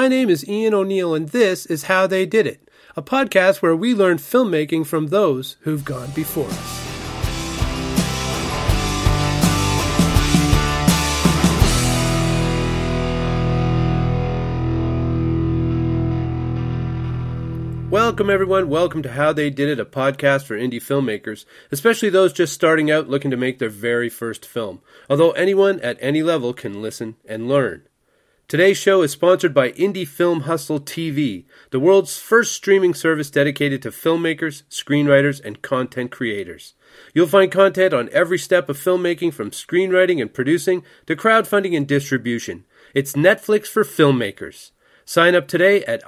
My name is Ian O'Neill, and this is How They Did It, a podcast where we learn filmmaking from those who've gone before us. Welcome, everyone. Welcome to How They Did It, a podcast for indie filmmakers, especially those just starting out looking to make their very first film, although anyone at any level can listen and learn. Today's show is sponsored by Indie Film Hustle TV, the world's first streaming service dedicated to filmmakers, screenwriters, and content creators. You'll find content on every step of filmmaking, from screenwriting and producing to crowdfunding and distribution. It's Netflix for filmmakers. Sign up today at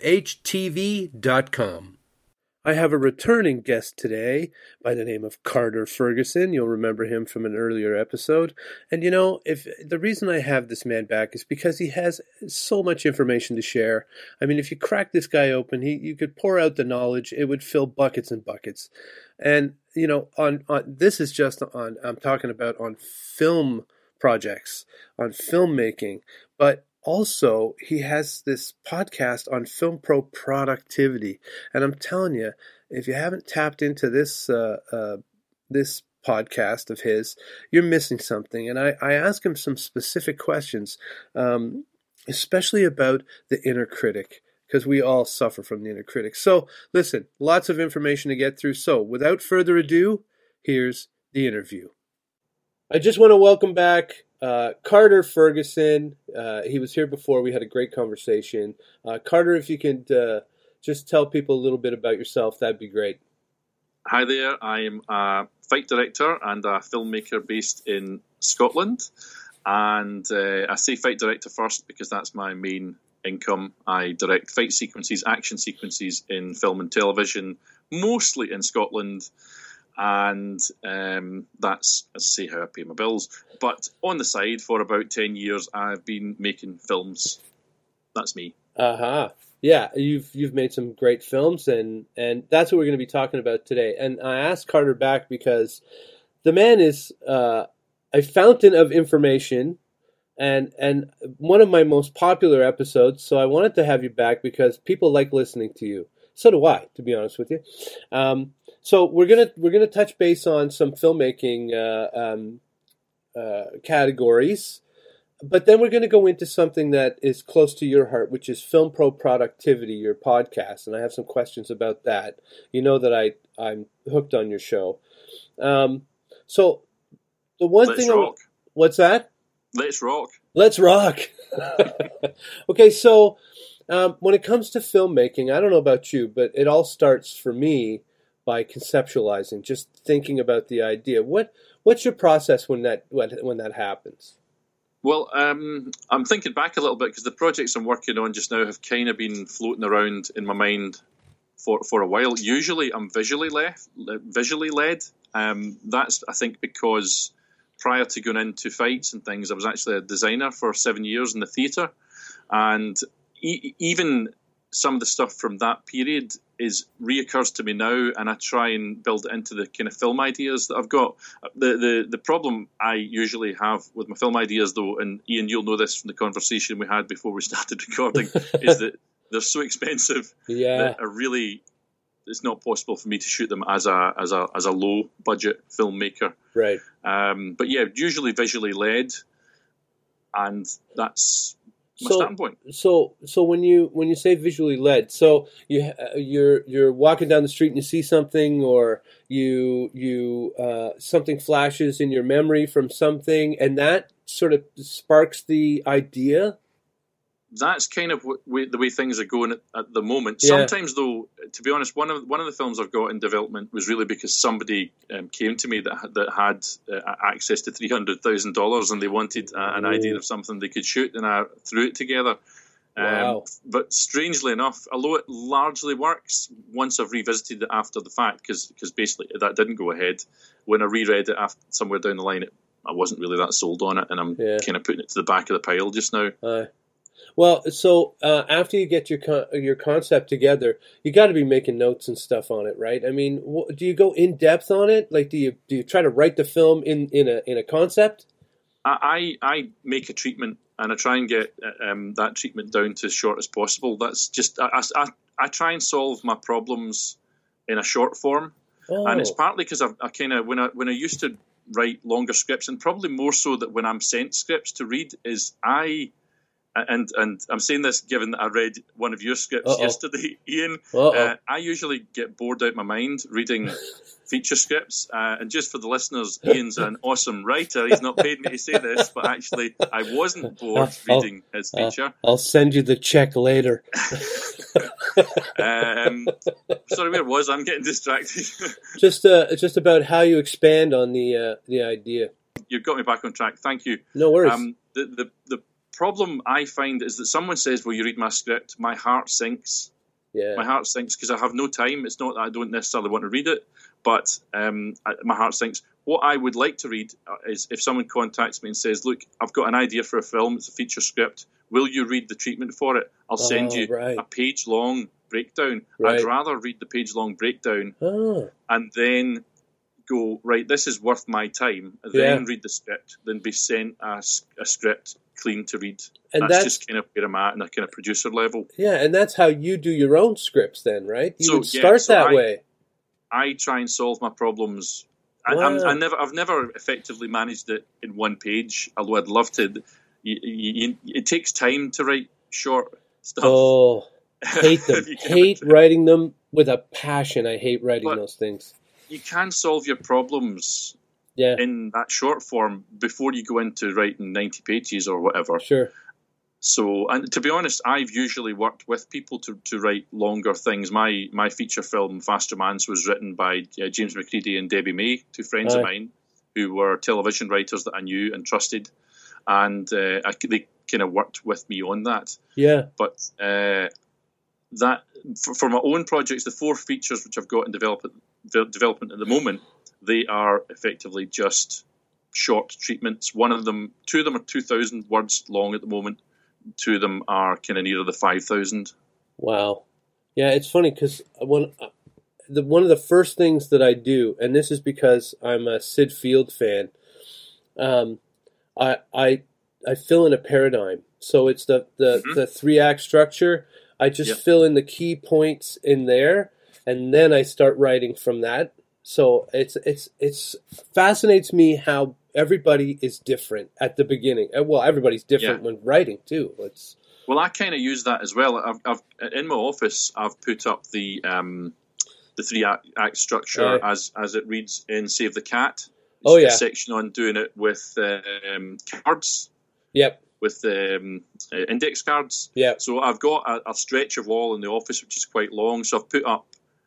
ifhtv.com. I have a returning guest today by the name of Carter Ferguson. You'll remember him from an earlier episode. And you know, if the reason I have this man back is because he has so much information to share. I mean, if you crack this guy open, you could pour out the knowledge. It would fill buckets and buckets. And you know, on this is just on, I'm talking about on film projects, on filmmaking, but also, he has this podcast on film pro productivity, and I'm telling you, if you haven't tapped into this this podcast of his, you're missing something. And I ask him some specific questions, especially about the inner critic, because we all suffer from the inner critic. So, listen, lots of information to get through. So, without further ado, here's the interview. I just want to welcome back Carter Ferguson. He was here before. We had a great conversation. Carter, if you could just tell people a little bit about yourself, that'd be great. Hi there. I am a fight director and a filmmaker based in Scotland. And I say fight director first because that's my main income. I direct fight sequences, action sequences in film and television, mostly in Scotland. And that's, as I say, how I pay my bills. But on the side, for about 10 years, I've been making films. That's me. Yeah, you've made some great films, and that's what we're going to be talking about today. And I asked Carter back because the man is a fountain of information, and one of my most popular episodes. So I wanted to have you back because people like listening to you. So do I, to be honest with you. So we're gonna touch base on some filmmaking categories, but then we're gonna go into something that is close to your heart, which is Film Pro Productivity, your podcast, and I have some questions about that. You know that I'm hooked on your show. So the one thing, what's that? Let's rock. Let's rock. Okay, so when it comes to filmmaking, I don't know about you, but it all starts for me by conceptualizing, just thinking about the idea. What's your process when that happens? Well, I'm thinking back a little bit because the projects I'm working on just now have kind of been floating around in my mind for a while. Usually, I'm visually led. That's, I think, because prior to going into fights and things, I was actually a designer for 7 years in the theatre, and even some of the stuff from that period reoccurs to me now, and I try and build it into the kind of film ideas that I've got. The problem I usually have with my film ideas, though, and Ian, you'll know this from the conversation we had before we started recording, is that they're so expensive that it's not possible for me to shoot them as a low budget filmmaker. Right. But yeah, usually visually led, and that's my starting point. So when you say visually led, so you're walking down the street and you see something, or you something flashes in your memory from something, and that sort of sparks the idea. That's kind of the way things are going at the moment. Yeah. Sometimes, though, to be honest, one of the films I've got in development was really because somebody came to me that had access to $300,000 and they wanted an idea of something they could shoot, and I threw it together. Wow. But strangely enough, although it largely works, once I've revisited it after the fact, because basically that didn't go ahead, when I reread it somewhere down the line, I wasn't really that sold on it, and I'm kind of putting it to the back of the pile just now. Well, so after you get your concept together, you got to be making notes and stuff on it, right? I mean, do you go in depth on it? Like, do you try to write the film in a concept? I make a treatment, and I try and get that treatment down to as short as possible. That's just I try and solve my problems in a short form, and it's partly because I kind of when I used to write longer scripts, and probably more so that when I'm sent scripts to read, is and I'm saying this given that I read one of your scripts yesterday, Ian. I usually get bored out of my mind reading feature scripts. And just for the listeners, Ian's an awesome writer. He's not paid me to say this, but actually I wasn't bored reading his feature. I'll send you the check later. Sorry, where was I? I'm getting distracted. just about how you expand on the idea. You've got me back on track. Thank you. No worries. The problem I find is that someone says, "Will you read my script?" My heart sinks. Yeah. My heart sinks because I have no time. It's not that I don't necessarily want to read it, but my heart sinks. What I would like to read is if someone contacts me and says, "Look, I've got an idea for a film. It's a feature script. Will you read the treatment for it? I'll send you a page-long breakdown." Right. I'd rather read the page-long breakdown and then go, right, this is worth my time, then read the script, then be sent a script clean to read. And that's just kind of where I'm at in a kind of producer level. Yeah, and that's how you do your own scripts then, right? You would start that way. I try and solve my problems. I've never effectively managed it in one page, although I'd love to. It takes time to write short stuff. Oh, hate them. Hate writing them with a passion. I hate writing those things. You can solve your problems in that short form before you go into writing 90 pages or whatever. Sure. So, and to be honest, I've usually worked with people to write longer things. My feature film, Fast Romance, was written by James McCready and Debbie May, two friends of mine, who were television writers that I knew and trusted. And they kind of worked with me on that. Yeah. But that for my own projects, the 4 features which I've got in development at the moment, they are effectively just short treatments. 2 of them are 2,000 words long at the moment. 2 of them are kind of near the 5,000. Wow. Yeah, it's funny because one of the first things that I do, and this is because I'm a Sid Field fan, I fill in a paradigm. So it's the 3-act structure. I just fill in the key points in there, and then I start writing from that. So it's fascinates me how everybody is different at the beginning. Well, everybody's different when writing too. Well, I kind of use that as well. I've in my office, I've put up the 3-act structure as it reads in Save the Cat. A section on doing it with cards. Yep. With index cards. Yeah. So I've got a stretch of wall in the office which is quite long. So I've put up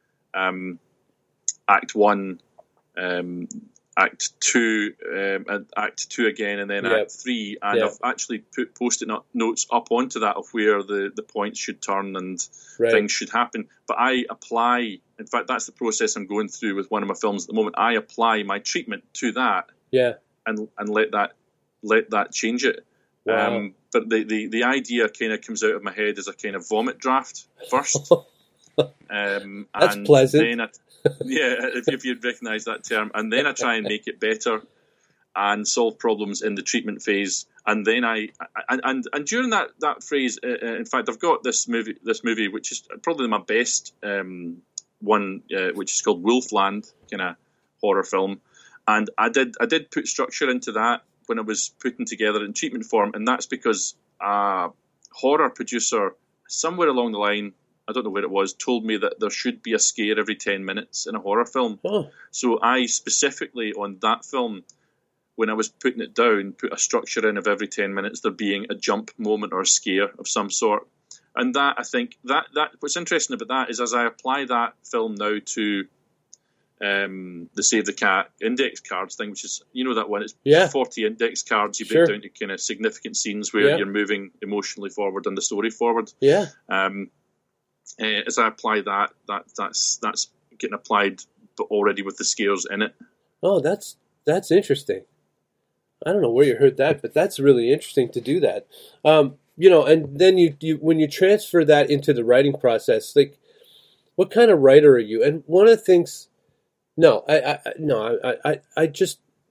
Act 1, Act 2, and Act 2 again, and then Act 3. And I've actually put post-it notes up onto that of where the points should turn and things should happen. But I apply, in fact, that's the process I'm going through with one of my films at the moment. I apply my treatment to that and let that change it. Wow. But the idea kind of comes out of my head as a kind of vomit draft first. That's pleasant. Then if you'd recognise that term. And then I try and make it better and solve problems in the treatment phase. And then and during that phase, in fact, I've got this movie which is probably my best one, which is called Wolfland, kind of horror film. And I did put structure into that when I was putting together in treatment form, and that's because a horror producer somewhere along the line, I don't know where it was, told me that there should be a scare every 10 minutes in a horror film. Oh. So I specifically, on that film, when I was putting it down, put a structure in of every 10 minutes there being a jump moment or a scare of some sort. And that, I think, that what's interesting about that is as I apply that film now to the Save the Cat index cards thing, which is, you know, that one, it's 40 index cards you break down to kind of significant scenes where you're moving emotionally forward and the story forward. Yeah. As I apply that's getting applied, but already with the scares in it. Oh, that's interesting. I don't know where you heard that, but that's really interesting to do that. You know, and then you when you transfer that into the writing process, like, what kind of writer are you? And one of the things, I just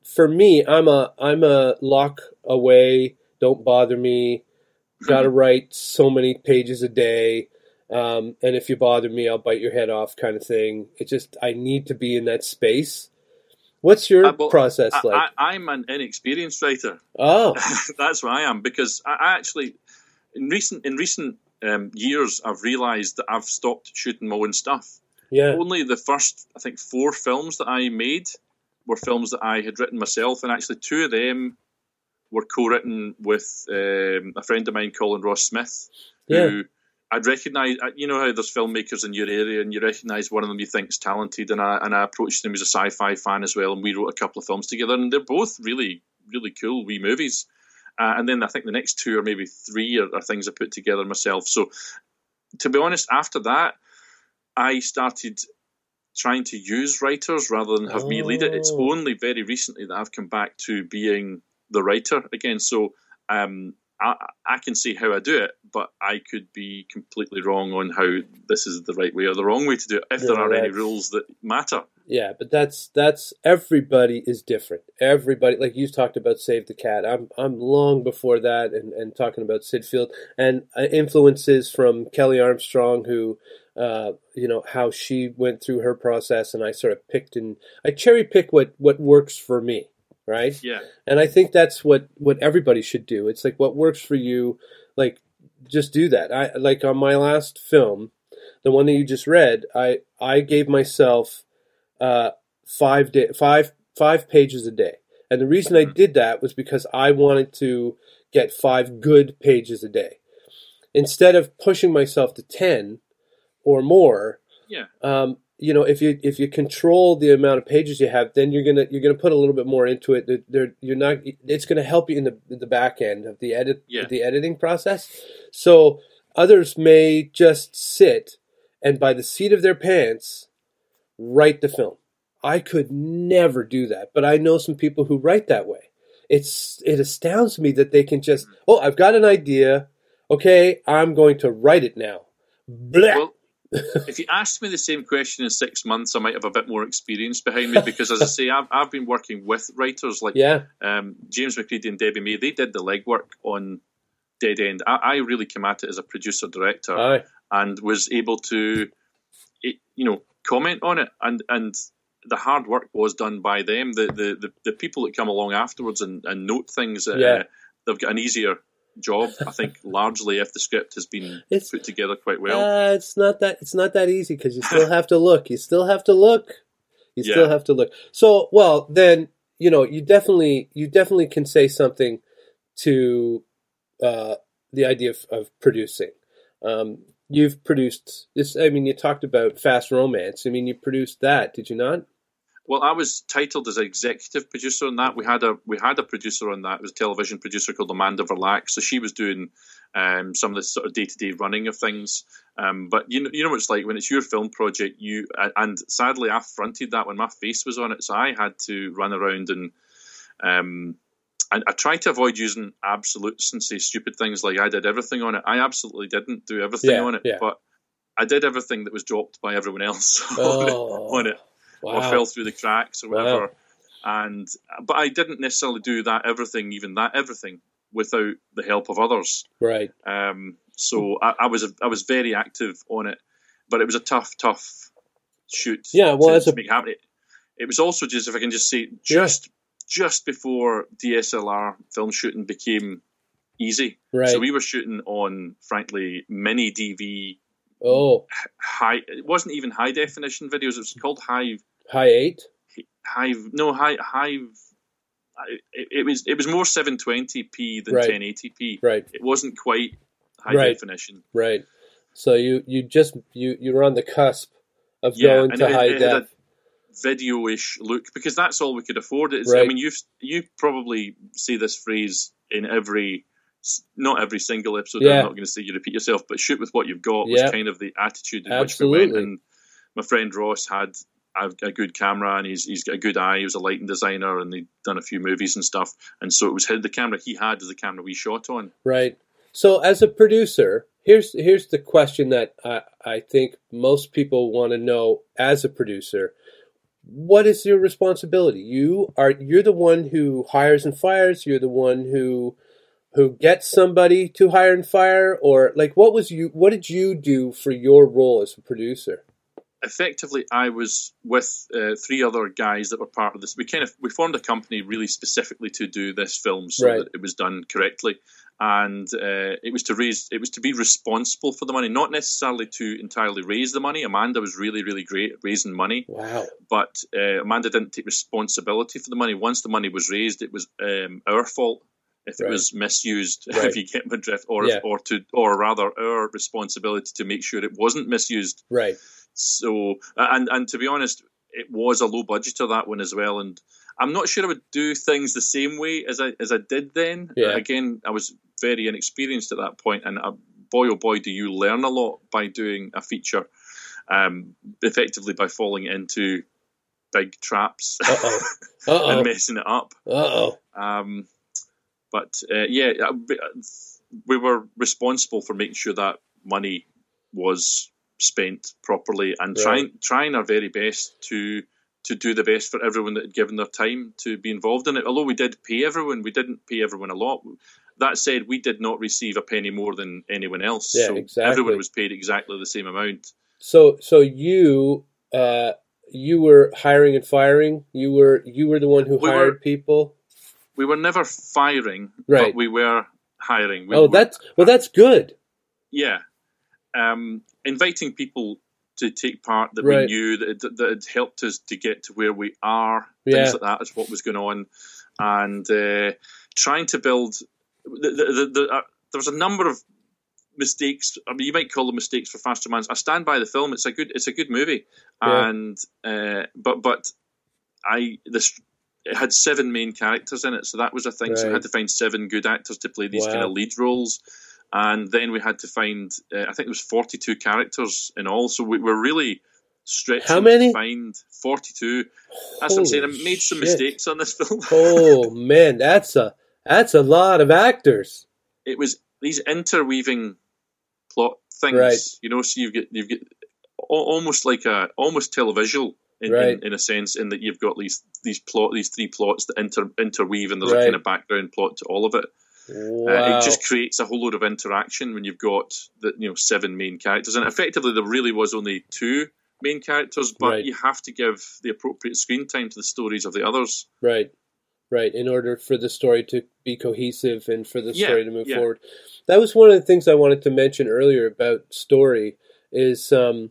for me, I'm a lock away, don't bother me, got to write so many pages a day, and if you bother me, I'll bite your head off kind of thing. It just, I need to be in that space. What's your process like? I'm an inexperienced writer. Oh, that's what I am, because I actually in recent years I've realised that I've stopped shooting my own stuff. Yeah. Only the first, I think, 4 films that I made were films that I had written myself, and actually 2 of them were co-written with a friend of mine, Colin Ross Smith, who I'd recognise. You know how there's filmmakers in your area, and you recognise one of them you think's talented, and I approached him as a sci-fi fan as well, and we wrote a couple of films together, and they're both really, really cool wee movies. And then I think the next 2 or maybe 3 are things I put together myself. So, to be honest, after that, I started trying to use writers rather than have me lead it. It's only very recently that I've come back to being the writer again. So I can see how I do it, but I could be completely wrong on how this is the right way or the wrong way to do it, if there are any rules that matter. Yeah, but that's everybody is different. Everybody, like you talked about Save the Cat. I'm long before that, and talking about Sid Field and influences from Kelly Armstrong, who how she went through her process, and I sort of I cherry pick what works for me, right? Yeah. And I think that's what everybody should do. It's like, what works for you, like, just do that. I like on my last film, the one that you just read, I gave myself 5 pages a day. And the reason I did that was because I wanted to get 5 good pages a day. Instead of pushing myself to 10 or more, if you control the amount of pages you have, then you're gonna put a little bit more into it. It's gonna help you in the back end of the editing process. So others may just sit and, by the seat of their pants, write the film. I could never do that, but I know some people who write that way. It astounds me that they can just, I've got an idea. Okay, I'm going to write it now. Blah. Well, if you asked me the same question in 6 months, I might have a bit more experience behind me, because, as I say, I've been working with writers like James McCready and Debbie May. They did the legwork on Dead End. I really came at it as a producer-director and was able to, comment on it, and the hard work was done by them. The people that come along afterwards and note things, they've got an easier job, I think, largely if the script has been put together quite well. It's not that easy, because you still have to look. You still have to look. So, well, then, you definitely can say something to the idea of producing. You've produced this. I mean, you talked about Fast Romance. I mean, you produced that, did you not? Well, I was titled as executive producer on that. We had a producer on that. It was a television producer called Amanda Verlack. So she was doing some of the sort of day-to-day running of things. But you know what it's like when it's your film project. And sadly, I fronted that when my face was on it, so I had to run around and I tried to avoid using absolutes and say stupid things like I did everything on it. I absolutely didn't do everything on it, but I did everything that was dropped by everyone else on it. Wow. Or fell through the cracks or whatever. Wow. But I didn't necessarily do everything without the help of others. Right. So I was very active on it, but it was a tough shoot. Yeah. Well, to make happen. It was also, just, if I can just say, just before DSLR film shooting became easy. Right. So we were shooting on, frankly, mini DV. High. It wasn't even high definition videos. It was called Hive. High 8. Hive. No, Hive. It was more 720p than 1080p. Right. It wasn't quite high definition. Right. So you were on the cusp of going to high def. Video-ish look, because that's all we could afford. I mean, you probably see this phrase in not every single episode. I'm not going to say you repeat yourself, but shoot with what you've got was kind of the attitude in which we went. And my friend Ross had a good camera, and he's got a good eye. He was a lighting designer, and he'd done a few movies and stuff. And so it was the camera he had as the camera we shot on. Right. So as a producer, here's the question that I think most people want to know as a producer. what is your responsibility? You're the one who hires and fires. You're the one who gets somebody to hire and fire, or like what did you do for your role as a producer? Effectively, I was with three other guys that were part of this. We formed a company really specifically to do this film, so that it was done correctly, and it was to be responsible for the money, not necessarily to entirely raise the money. Amanda was really, really great at raising money. Wow! But Amanda didn't take responsibility for the money. Once the money was raised, it was our fault if it was misused. If you get my drift, or rather, our responsibility to make sure it wasn't misused. Right. So, and to be honest, it was a low budgeter, that one as well, and I'm not sure I would do things the same way as I did then. Yeah. Again, I was very inexperienced at that point, and boy oh boy, do you learn a lot by doing a feature, effectively by falling into big traps and messing it up. But we were responsible for making sure that money was spent properly, and trying our very best to do the best for everyone that had given their time to be involved in it. Although we did pay everyone, we didn't pay everyone a lot. That said, we did not receive a penny more than anyone else. Yeah, so exactly. Everyone was paid exactly the same amount. So you were hiring and firing. You were the one who hired people. We were never firing, right? But we were hiring. That's good. Yeah. Inviting people to take part that we knew that had helped us to get to where we are, things like that is what was going on, and trying to build. There was a number of mistakes. I mean, you might call them mistakes for Faster Mans. I stand by the film; it's a good movie, and but it had 7 main characters in it, so that was a thing. So we had to find 7 good actors to play these kind of lead roles. And then we had to find, I think there was 42 characters in all. So we were really stretching. How many? To find 42. That's what I'm saying. I made some mistakes on this film. Oh man, that's a lot of actors. It was these interweaving plot things, right? So you get almost like almost televisual in a sense, in that you've got these 3 plots that interweave, and there's a kind of background plot to all of it. Wow. It just creates a whole load of interaction when you've got 7 main characters, and effectively there really was only 2 main characters, but you have to give the appropriate screen time to the stories of the others. Right, in order for the story to be cohesive and for the story to move forward. That was one of the things I wanted to mention earlier about story is, and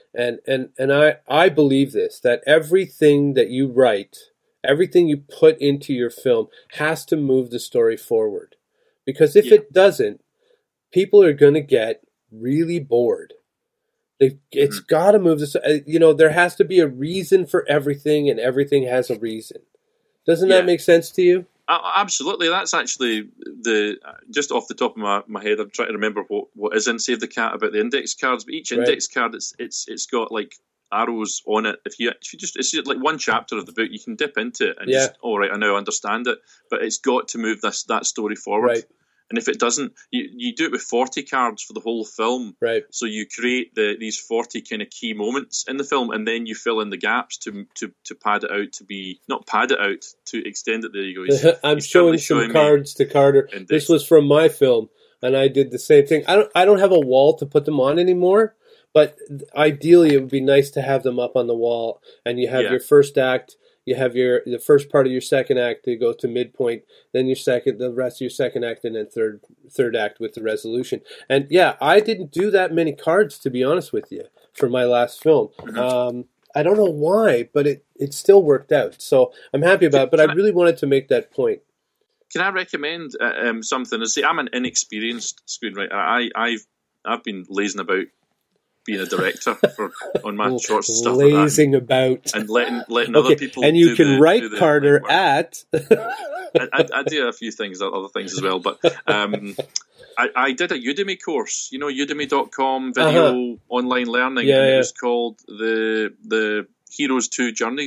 I believe this, that everything that you write, everything you put into your film has to move the story forward. Because if it doesn't, people are going to get really bored. It's got to move this. There has to be a reason for everything, and everything has a reason. Doesn't that make sense to you? Absolutely. That's actually just off the top of my head. I'm trying to remember what is in Save the Cat about the index cards. But each index card, it's got like arrows on it. If you just, it's like one chapter of the book, you can dip into it and just, all right, I now understand it. But it's got to move that story forward. Right. And if it doesn't, you do it with 40 cards for the whole film. Right. So you create these 40 kind of key moments in the film, and then you fill in the gaps to pad it out, to extend it. There you go. I'm showing some cards to Carter. This was from my film, and I did the same thing. I don't have a wall to put them on anymore, but ideally it would be nice to have them up on the wall, and you have your first act. You have the first part of your second act to go to midpoint, then the rest of your second act, and then third act with the resolution. And I didn't do that many cards, to be honest with you, for my last film. I don't know why, but it still worked out. So I'm happy about it, but I really wanted to make that point. Can I recommend something? See, I'm an inexperienced screenwriter. I've been lazing about being a director on my shorts and stuff lazing like that. About and letting other people and you can write Carter at I do a few things, other things as well, but I did a Udemy course, udemy.com video online learning, and it was called the Heroes 2 Journeys,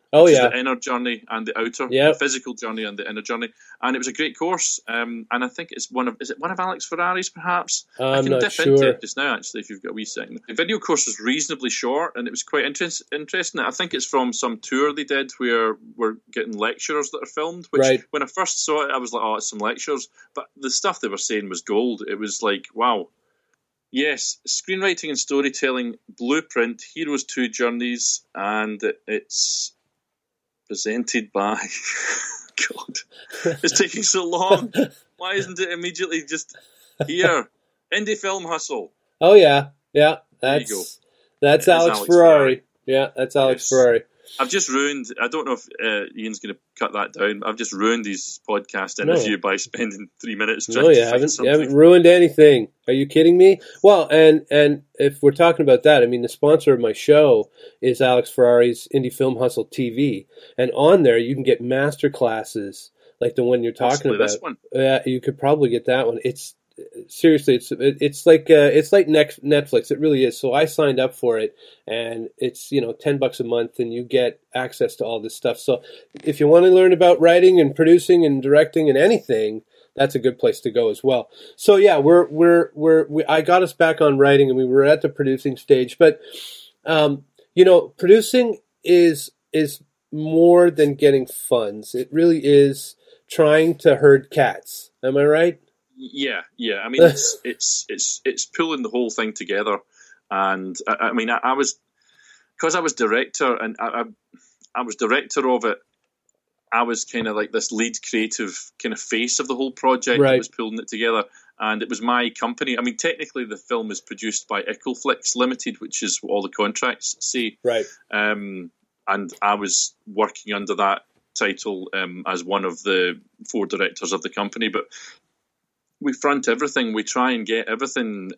Oh, which is yeah. the inner journey and the outer, Yep. the physical journey and the inner journey. And it was a great course. And I think is it one of Alex Ferrari's, perhaps? I I'm can not dip sure. into it just now, actually, if you've got a wee second. The video course was reasonably short, and it was quite interesting. I think it's from some tour they did where we're getting lecturers that are filmed, which Right. when I first saw it, I was like, oh, it's some lectures. But the stuff they were saying was gold. It was like, wow. Yes, screenwriting and storytelling blueprint, Heroes 2 Journeys, and it's presented by... God, it's taking so long. Why isn't it immediately just here? Indie Film Hustle. Oh, yeah. Yeah. There you go. That's Alex Ferrari. Yeah, that's Alex Ferrari. I've just ruined... I don't know if Ian's going to cut that down. I've just ruined his podcast interview by spending 3 minutes trying to find something. You haven't ruined anything. Are you kidding me? Well, and if we're talking about that, I mean, the sponsor of my show is Alex Ferrari's Indie Film Hustle TV. And on there, you can get master classes like the one you're talking about. This one. Yeah, you could probably get that one. It's... Seriously, it's like Netflix. It really is. So I signed up for it, and it's $10 a month, and you get access to all this stuff. So if you want to learn about writing and producing and directing and anything, that's a good place to go as well. So yeah, I got us back on writing, and we were at the producing stage. But producing is more than getting funds. It really is trying to herd cats. Am I right? Yeah. I mean, it's pulling the whole thing together, and I mean, I was director, and I was director of it. I was kind of like this lead creative kind of face of the whole project that was pulling it together, and it was my company. I mean, technically, the film is produced by Ickleflix Limited, which is what all the contracts say. Right. And I was working under that title as one of the 4 directors of the company, but we front everything. We try and get everything,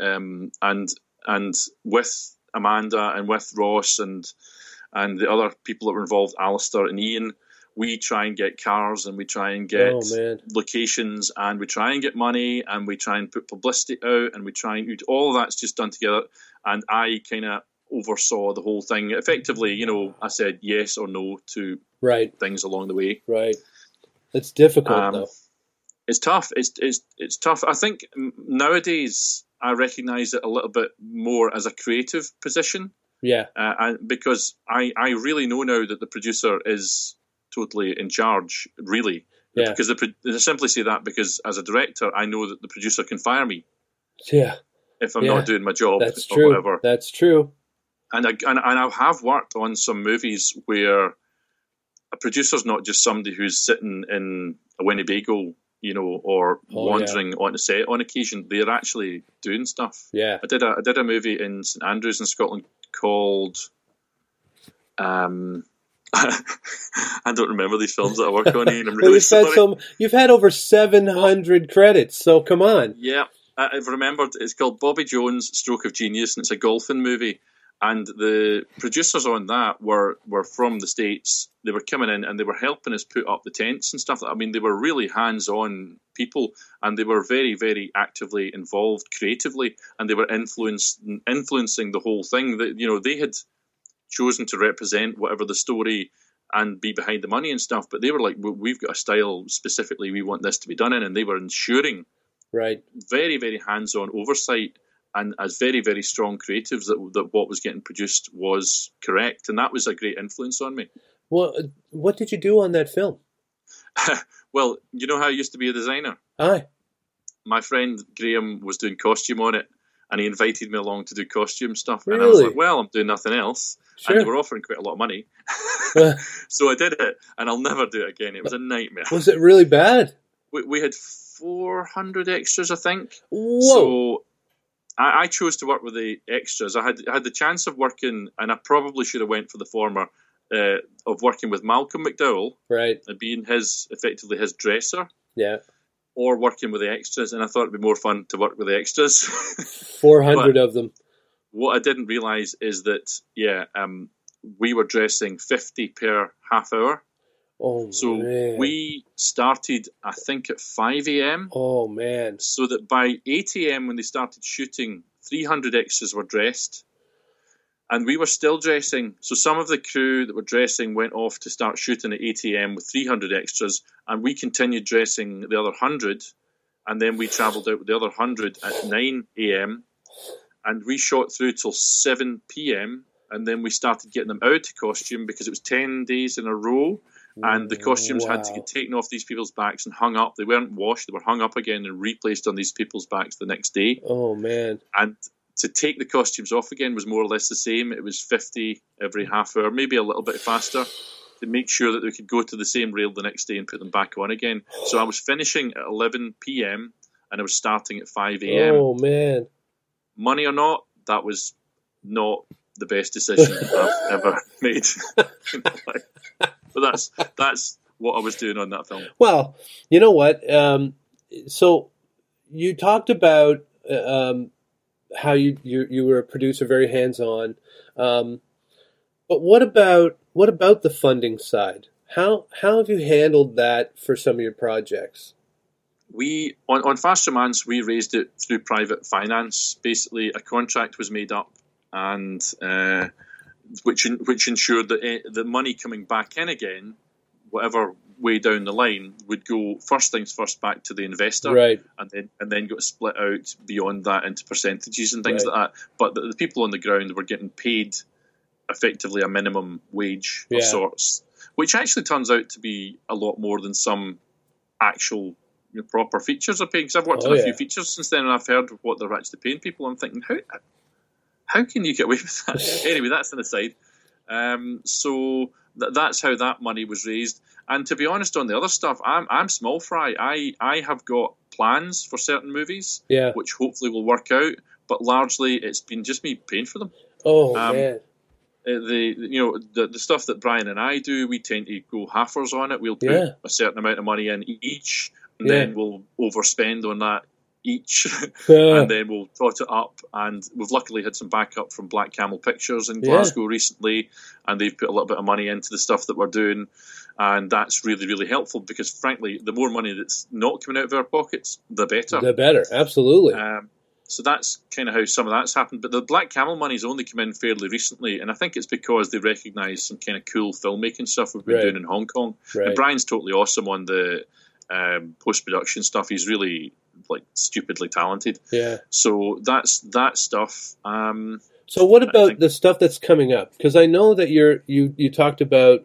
and with Amanda and with Ross and the other people that were involved, Alistair and Ian, we try and get cars, and we try and get locations, and we try and get money, and we try and put publicity out, and we try and all of that's just done together. And I kind of oversaw the whole thing. Effectively, I said yes or no to things along the way. Right. It's difficult though. It's tough. It's tough. I think nowadays I recognise it a little bit more as a creative position. Yeah. Because I really know now that the producer is totally in charge, really. Yeah. Because I simply say that because as a director, I know that the producer can fire me. Yeah. If I'm not doing my job. That's or true. Whatever. That's true. And I have worked on some movies where a producer's not just somebody who's sitting in a Winnebago, or wandering on the set on occasion. They're actually doing stuff. Yeah. I did a movie in St Andrews in Scotland called I don't remember these films that I work on, Ian. I'm really sorry. You've had over 700 credits, so come on. Yeah. I've remembered. It's called Bobby Jones, Stroke of Genius, and it's a golfing movie. And the producers on that were from the States. They were coming in and they were helping us put up the tents and stuff. I mean, they were really hands-on people, and they were very, very actively involved creatively, and they were influencing the whole thing. That they had chosen to represent whatever the story and be behind the money and stuff, but they were like, we've got a style specifically we want this to be done in, and they were ensuring very, very hands-on oversight. And as very, very strong creatives, that what was getting produced was correct. And that was a great influence on me. Well, what did you do on that film? Well, you know how I used to be a designer? Aye. My friend Graham was doing costume on it, and he invited me along to do costume stuff. Really? And I was like, well, I'm doing nothing else. Sure. And they were offering quite a lot of money. So I did it, and I'll never do it again. It was a nightmare. Was it really bad? We had 400 extras, I think. Whoa. So I chose to work with the extras. I had the chance of working, and I probably should have went for the former, of working with Malcolm McDowell, and being effectively his dresser, or working with the extras. And I thought it'd be more fun to work with the extras. 400 of them. What I didn't realise is that we were dressing 50 per half hour. Oh, so man. We started, I think, at 5 a.m. Oh, man. So that by 8 a.m. when they started shooting, 300 extras were dressed. And we were still dressing. So some of the crew that were dressing went off to start shooting at 8 a.m. with 300 extras, and we continued dressing the other 100, and then we travelled out with the other 100 at 9 a.m, and we shot through till 7 p.m, and then we started getting them out of costume because it was 10 days in a row, and the costumes had to get taken off these people's backs and hung up. They weren't washed, they were hung up again and replaced on these people's backs the next day. Oh, man. And to take the costumes off again was more or less the same. It was 50 every half hour, maybe a little bit faster, to make sure that we could go to the same rail the next day and put them back on again. So I was finishing at 11 p.m. and I was starting at 5 a.m. Oh, man. Money or not, that was not the best decision I've ever made. But that's what I was doing on that film. Well, you know what? So you talked about how you were a producer, very hands-on. But what about the funding side? How have you handled that for some of your projects? We on Fast Romance, we raised it through private finance. Basically, a contract was made up, and which ensured that the money coming back in again, whatever way down the line, would go first things first back to the investor, right, and then got split out beyond that into percentages and things like that. But the people on the ground were getting paid effectively a minimum wage of sorts, which actually turns out to be a lot more than some actual proper features are paying. Because I've worked on a few features since then, and I've heard what they're actually paying people. I'm thinking, how can you get away with that? Anyway, that's an aside. So that's how that money was raised. And to be honest, on the other stuff, I'm small fry. I have got plans for certain movies, which hopefully will work out. But largely, it's been just me paying for them. Oh man. The stuff that Brian and I do, we tend to go halfers on it. We'll put a certain amount of money in each, and then we'll overspend on that each, and then we'll tot it up. And we've luckily had some backup from Black Camel Pictures in Glasgow recently, and they've put a little bit of money into the stuff that we're doing, and that's really, really helpful because, frankly, the more money that's not coming out of our pockets, the better. The better, absolutely. So that's kind of how some of that's happened. But the Black Camel money's only come in fairly recently, and I think it's because they recognise some kind of cool filmmaking stuff we've been doing in Hong Kong. Right. And Brian's totally awesome on the post-production stuff. He's really stupidly talented. Yeah. So that's that stuff. So what about the stuff that's coming up? Because I know that you talked about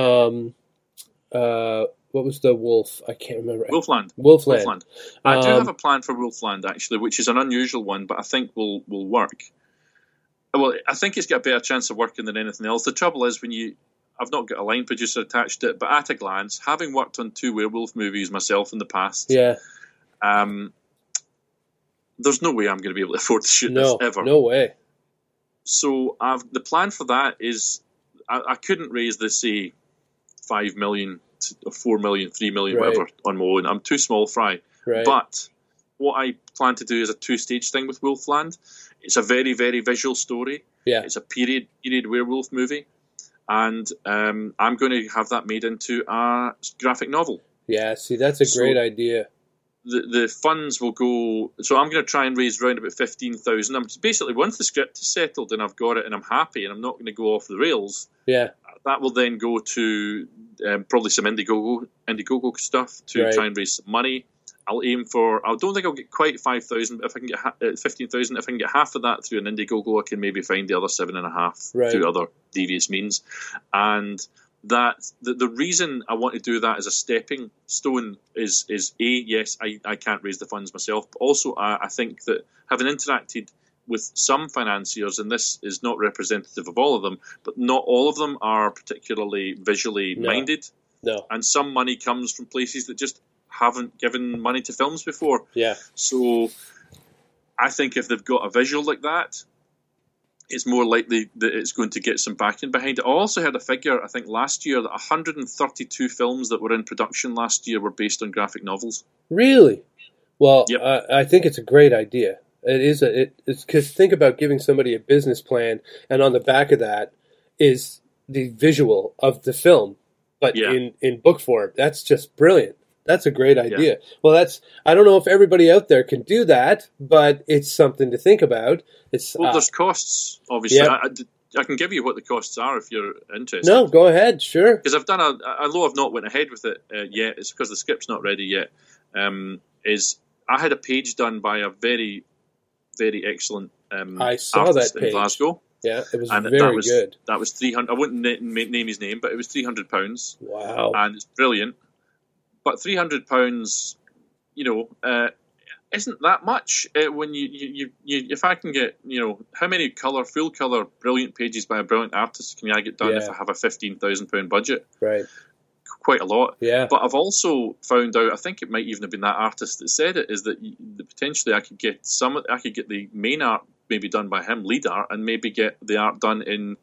what was the wolf? I can't remember. Wolfland. I do have a plan for Wolfland, actually, which is an unusual one, but I think will work. Well, I think it's got a better chance of working than anything else. The trouble is I've not got a line producer attached to it, but at a glance, having worked on 2 werewolf movies myself in the past, there's no way I'm going to be able to afford to shoot this ever. No way. So the plan for that is I couldn't raise the, say, 5 million, or 4 million, 3 million, whatever, on my own. I'm too small fry. Right. But what I plan to do is a 2-stage thing with Wolfland. It's a very, very visual story. Yeah. It's a period werewolf movie. And I'm going to have that made into a graphic novel. Yeah, see, that's a great idea. The funds will go... So I'm going to try and raise around about 15,000. Basically, once the script is settled and I've got it and I'm happy and I'm not going to go off the rails, that will then go to probably some Indiegogo stuff to try and raise some money. I'll aim for... I don't think I'll get quite 5,000, but if I can get 15,000, if I can get half of that through an Indiegogo, I can maybe find the other 7.5 through other devious means. And that the reason I want to do that as a stepping stone is yes, I can't raise the funds myself, but also I think that having interacted with some financiers, and this is not representative of all of them, but not all of them are particularly visually minded. No. And some money comes from places that just haven't given money to films before. Yeah. So I think if they've got a visual like that, it's more likely that it's going to get some backing behind it. I also heard a figure, I think last year, that 132 films that were in production last year were based on graphic novels. Really? Well, yep. I think it's a great idea. It is. It's because think about giving somebody a business plan, and on the back of that is the visual of the film, but in book form. That's just brilliant. That's a great idea. Yeah. Well, I don't know if everybody out there can do that, but it's something to think about. There's costs, obviously. Yep. I can give you what the costs are if you're interested. No, go ahead, sure. Because I've done although I've not went ahead with it yet, it's because the script's not ready yet. Is I had a page done by a very, very excellent I saw artist that page in Glasgow. Yeah, it was and very good. That was 300. I wouldn't name his name, but it was £300. Wow, and it's brilliant. But £300, isn't that much when you if I can get how many full color brilliant pages by a brilliant artist can I get done if I have a £15,000 budget? Right. Quite a lot. Yeah. But I've also found out, I think it might even have been that artist that said it, is that potentially I could get the main art maybe done by him, lead art, and maybe get the art done in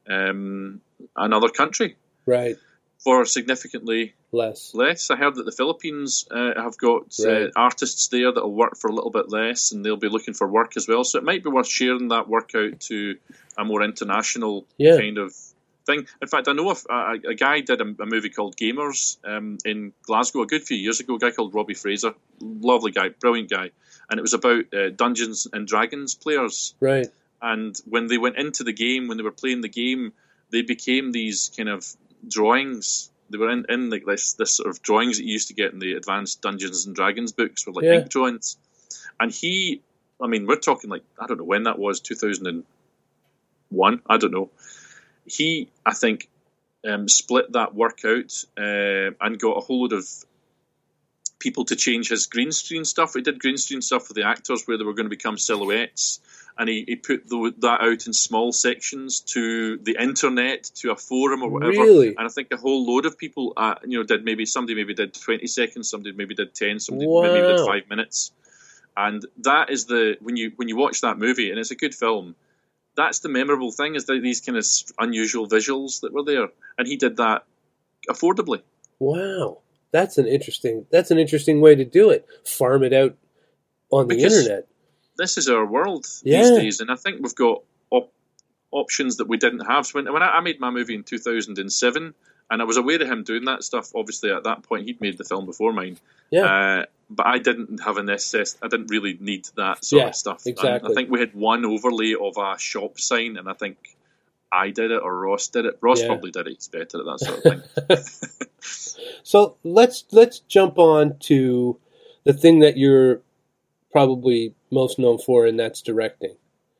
another country. Right. For significantly less. I heard that the Philippines have got artists there that will work for a little bit less, and they'll be looking for work as well. So it might be worth sharing that work out to a more international kind of thing. In fact, I know a guy did a movie called Gamers in Glasgow a good few years ago, a guy called Robbie Fraser. Lovely guy, brilliant guy. And it was about Dungeons and Dragons players. Right. And when they went into the game, when they were playing the game, they became these kind of drawings. They were in like this sort of drawings that you used to get in the advanced Dungeons and Dragons books, were like ink drawings. And we're talking like, I don't know when that was, 2001, I don't know. He, I think, split that work out and got a whole load of people to change his green screen stuff. He did green screen stuff for the actors where they were going to become silhouettes, and he put that out in small sections to the internet, to a forum or whatever. Really? And I think a whole load of people, somebody maybe did 20 seconds, somebody maybe did 10, somebody maybe did 5 minutes. And that is when you watch that movie, and it's a good film, that's the memorable thing, is that these kind of unusual visuals that were there, and he did that affordably. Wow, that's an interesting way to do it. Farm it out on the internet. This is our world these days, and I think we've got options that we didn't have. So when I made my movie in 2007, and I was aware of him doing that stuff. Obviously, at that point, he'd made the film before mine. Yeah. But I didn't have I didn't really need that sort of stuff. Exactly. And I think we had one overlay of a shop sign, and I think I did it or Ross did it. Ross probably did it. He's better at that sort of thing. So let's jump on to the thing that you're probably most known for, and that's directing.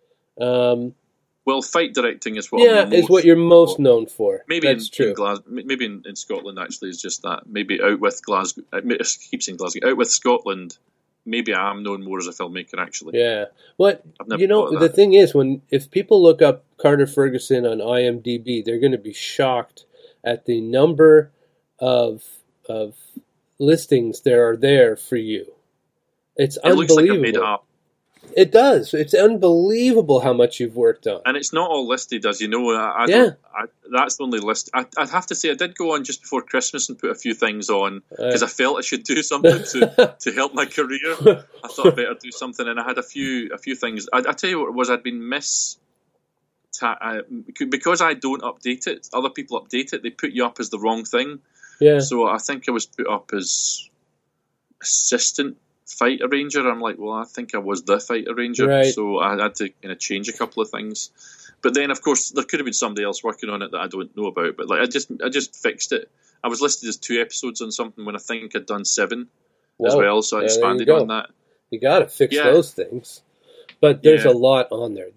Well, fight directing is what you're most known for. Maybe that's true. Maybe in Scotland actually is just that. Maybe out with Glasgow. I keep saying Glasgow. Out with Scotland. Maybe I am known more as a filmmaker actually. Yeah. Well, the thing is, if people look up Carter Ferguson on IMDb, they're going to be shocked at the number of listings there are there for you. It unbelievable. Looks like I made it up. It does. It's unbelievable how much you've worked on. And it's not all listed, as you know. That's the only list. I'd have to say I did go on just before Christmas and put a few things on because I felt I should do something to help my career. I thought I'd better do something, and I had a few things. I tell you what it was, I'd been because I don't update it, other people update it, they put you up as the wrong thing. Yeah. So I think I was put up as assistant fight arranger. I'm like, well, I think I was the fight arranger, right. So I had to kind of change a couple of things. But then, of course, there could have been somebody else working on it that I don't know about. But like, I just fixed it. I was listed as 2 episodes on something when I think I'd done 7 as well. So I expanded on that. You got to fix those things. But there's a lot on there.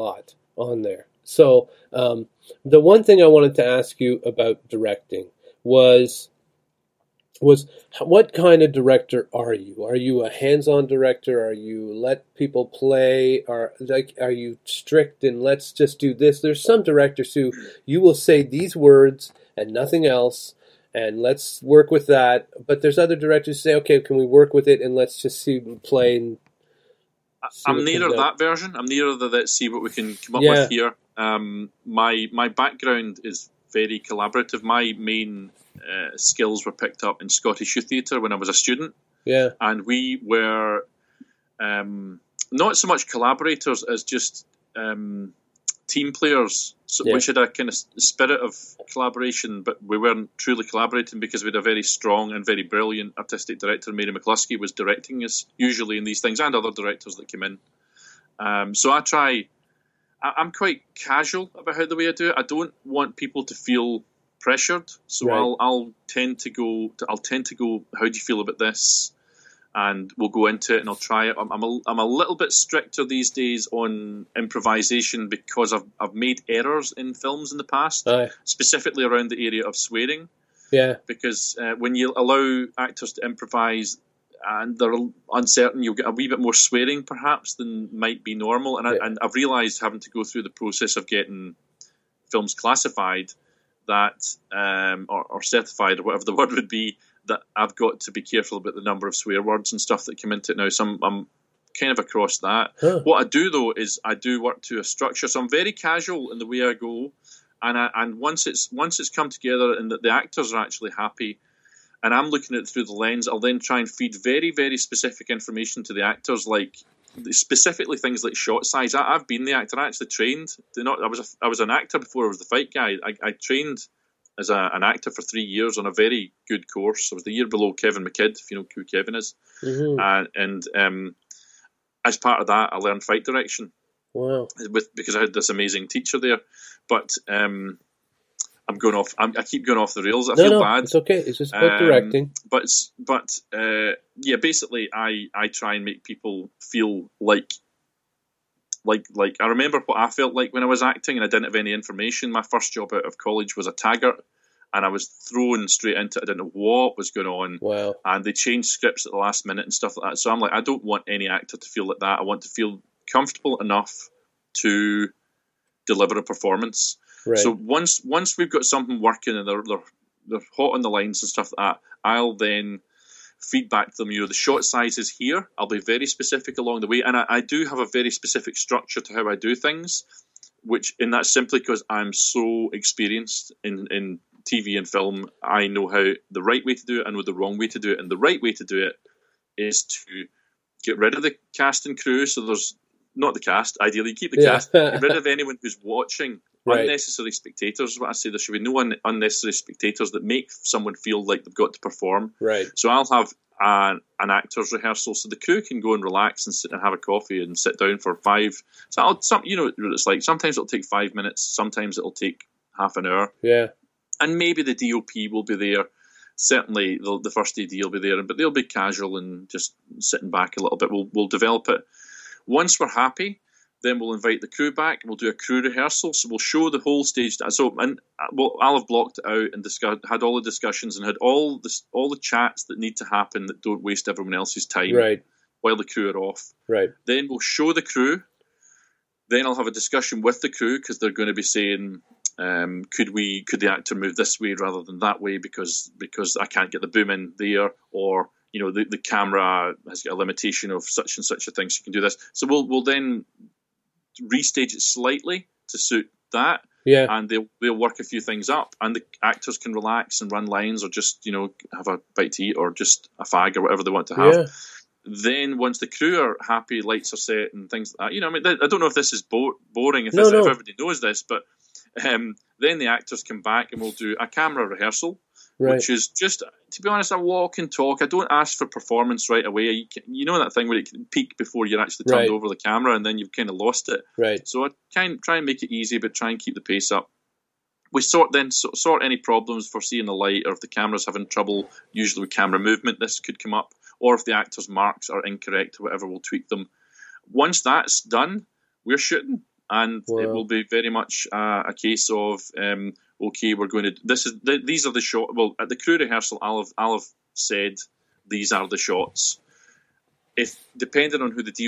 So the one thing I wanted to ask you about directing was what kind of director are you? Are you a hands-on director? Are you let people play? Are you strict and let's just do this? There's some directors who you will say these words and nothing else, and let's work with that. But there's other directors who say, okay, can we work with it and let's just play. And I'm nearer that version. I'm nearer the let's see what we can come up with here. My background is very collaborative. My main skills were picked up in Scottish Youth Theatre when I was a student. Yeah. And we were not so much collaborators as just team players, which had a kind of spirit of collaboration, but we weren't truly collaborating because we had a very strong and very brilliant artistic director. Mary McCluskey was directing us usually in these things, and other directors that came in. So I try I'm quite casual about the way I do it. I don't want people to feel pressured, so Right. I'll tend to go. How do you feel about this? And we'll go into it, and I'll try it. I'm a little bit stricter these days on improvisation because I've made errors in films in the past, Aye. specifically around the area of swearing. Yeah. Because when you allow actors to improvise and they're uncertain, you'll get a wee bit more swearing perhaps than might be normal. And I've realised, having to go through the process of getting films classified that or certified, or whatever the word would be, that I've got to be careful about the number of swear words and stuff that come into it now. So I'm kind of across that. Huh. What I do though is I do work to a structure, so I'm very casual in the way I go. And once it's come together and that the actors are actually happy, and I'm looking at it through the lens, I'll then try and feed very, very specific information to the actors, like specifically things like shot size. I've been the actor. I actually trained. I was an actor before I was the fight guy. I trained as an actor for 3 years on a very good course. I was the year below Kevin McKidd, if you know who Kevin is. Mm-hmm. As part of that, I learned fight direction. Wow. Because I had this amazing teacher there. But I'm going off. I keep going off the rails. I feel bad. It's okay. It's just about directing. But basically, I try and make people feel like I remember what I felt like when I was acting, and I didn't have any information. My first job out of college was a taggart, and I was thrown straight into it. I didn't know what was going on. Wow. And they changed scripts at the last minute and stuff like that. So I'm like, I don't want any actor to feel like that. I want to feel comfortable enough to deliver a performance. Right. So once we've got something working and they're hot on the lines and stuff like that, I'll then feed back to them, the shot sizes here. I'll be very specific along the way, and I do have a very specific structure to how I do things, and that's simply because I'm so experienced in TV and film. I know how the right way to do it, I know the wrong way to do it, and the right way to do it is to get rid of the cast and crew. So there's not the cast. Ideally, keep the cast. Get rid of anyone who's watching. Right. Unnecessary spectators is what I say. There should be no unnecessary spectators that make someone feel like they've got to perform. Right. So I'll have an actor's rehearsal, so the crew can go and relax and sit and have a coffee and sit down for 5. So it's like sometimes it'll take 5 minutes, sometimes it'll take half an hour. Yeah. And maybe the DOP will be there. Certainly, the first AD will be there, but they'll be casual and just sitting back a little bit. We'll develop it. Once we're happy, then we'll invite the crew back. We'll do a crew rehearsal. So we'll show the whole stage. I'll have blocked it out and had all the discussions and had all the chats that need to happen that don't waste everyone else's time. Right. While the crew are off. Right. Then we'll show the crew. Then I'll have a discussion with the crew because they're going to be saying, could the actor move this way rather than that way because I can't get the boom in there, or the camera has got a limitation of such and such a thing, so you can do this. So we'll then restage it slightly to suit that. Yeah. And they'll work a few things up, and the actors can relax and run lines, or just have a bite to eat, or just a fag, or whatever they want to have. Yeah. Then once the crew are happy, lights are set and things like that. I don't know if this is boring if No. everybody knows this, but then the actors come back and we'll do a camera rehearsal. Right. Which is just, to be honest, a walk and talk. I don't ask for performance right away. You know that thing where it can peak before you're actually turned over the camera, and then you've kind of lost it. Right. So I try and make it easy, but try and keep the pace up. We sort any problems for seeing the light, or if the camera's having trouble, usually with camera movement, this could come up. Or if the actor's marks are incorrect or whatever, we'll tweak them. Once that's done, we're shooting. And it will be very much a case of okay, we're going to. These are the shots. Well, at the crew rehearsal, I'll have said these are the shots. If depending on who the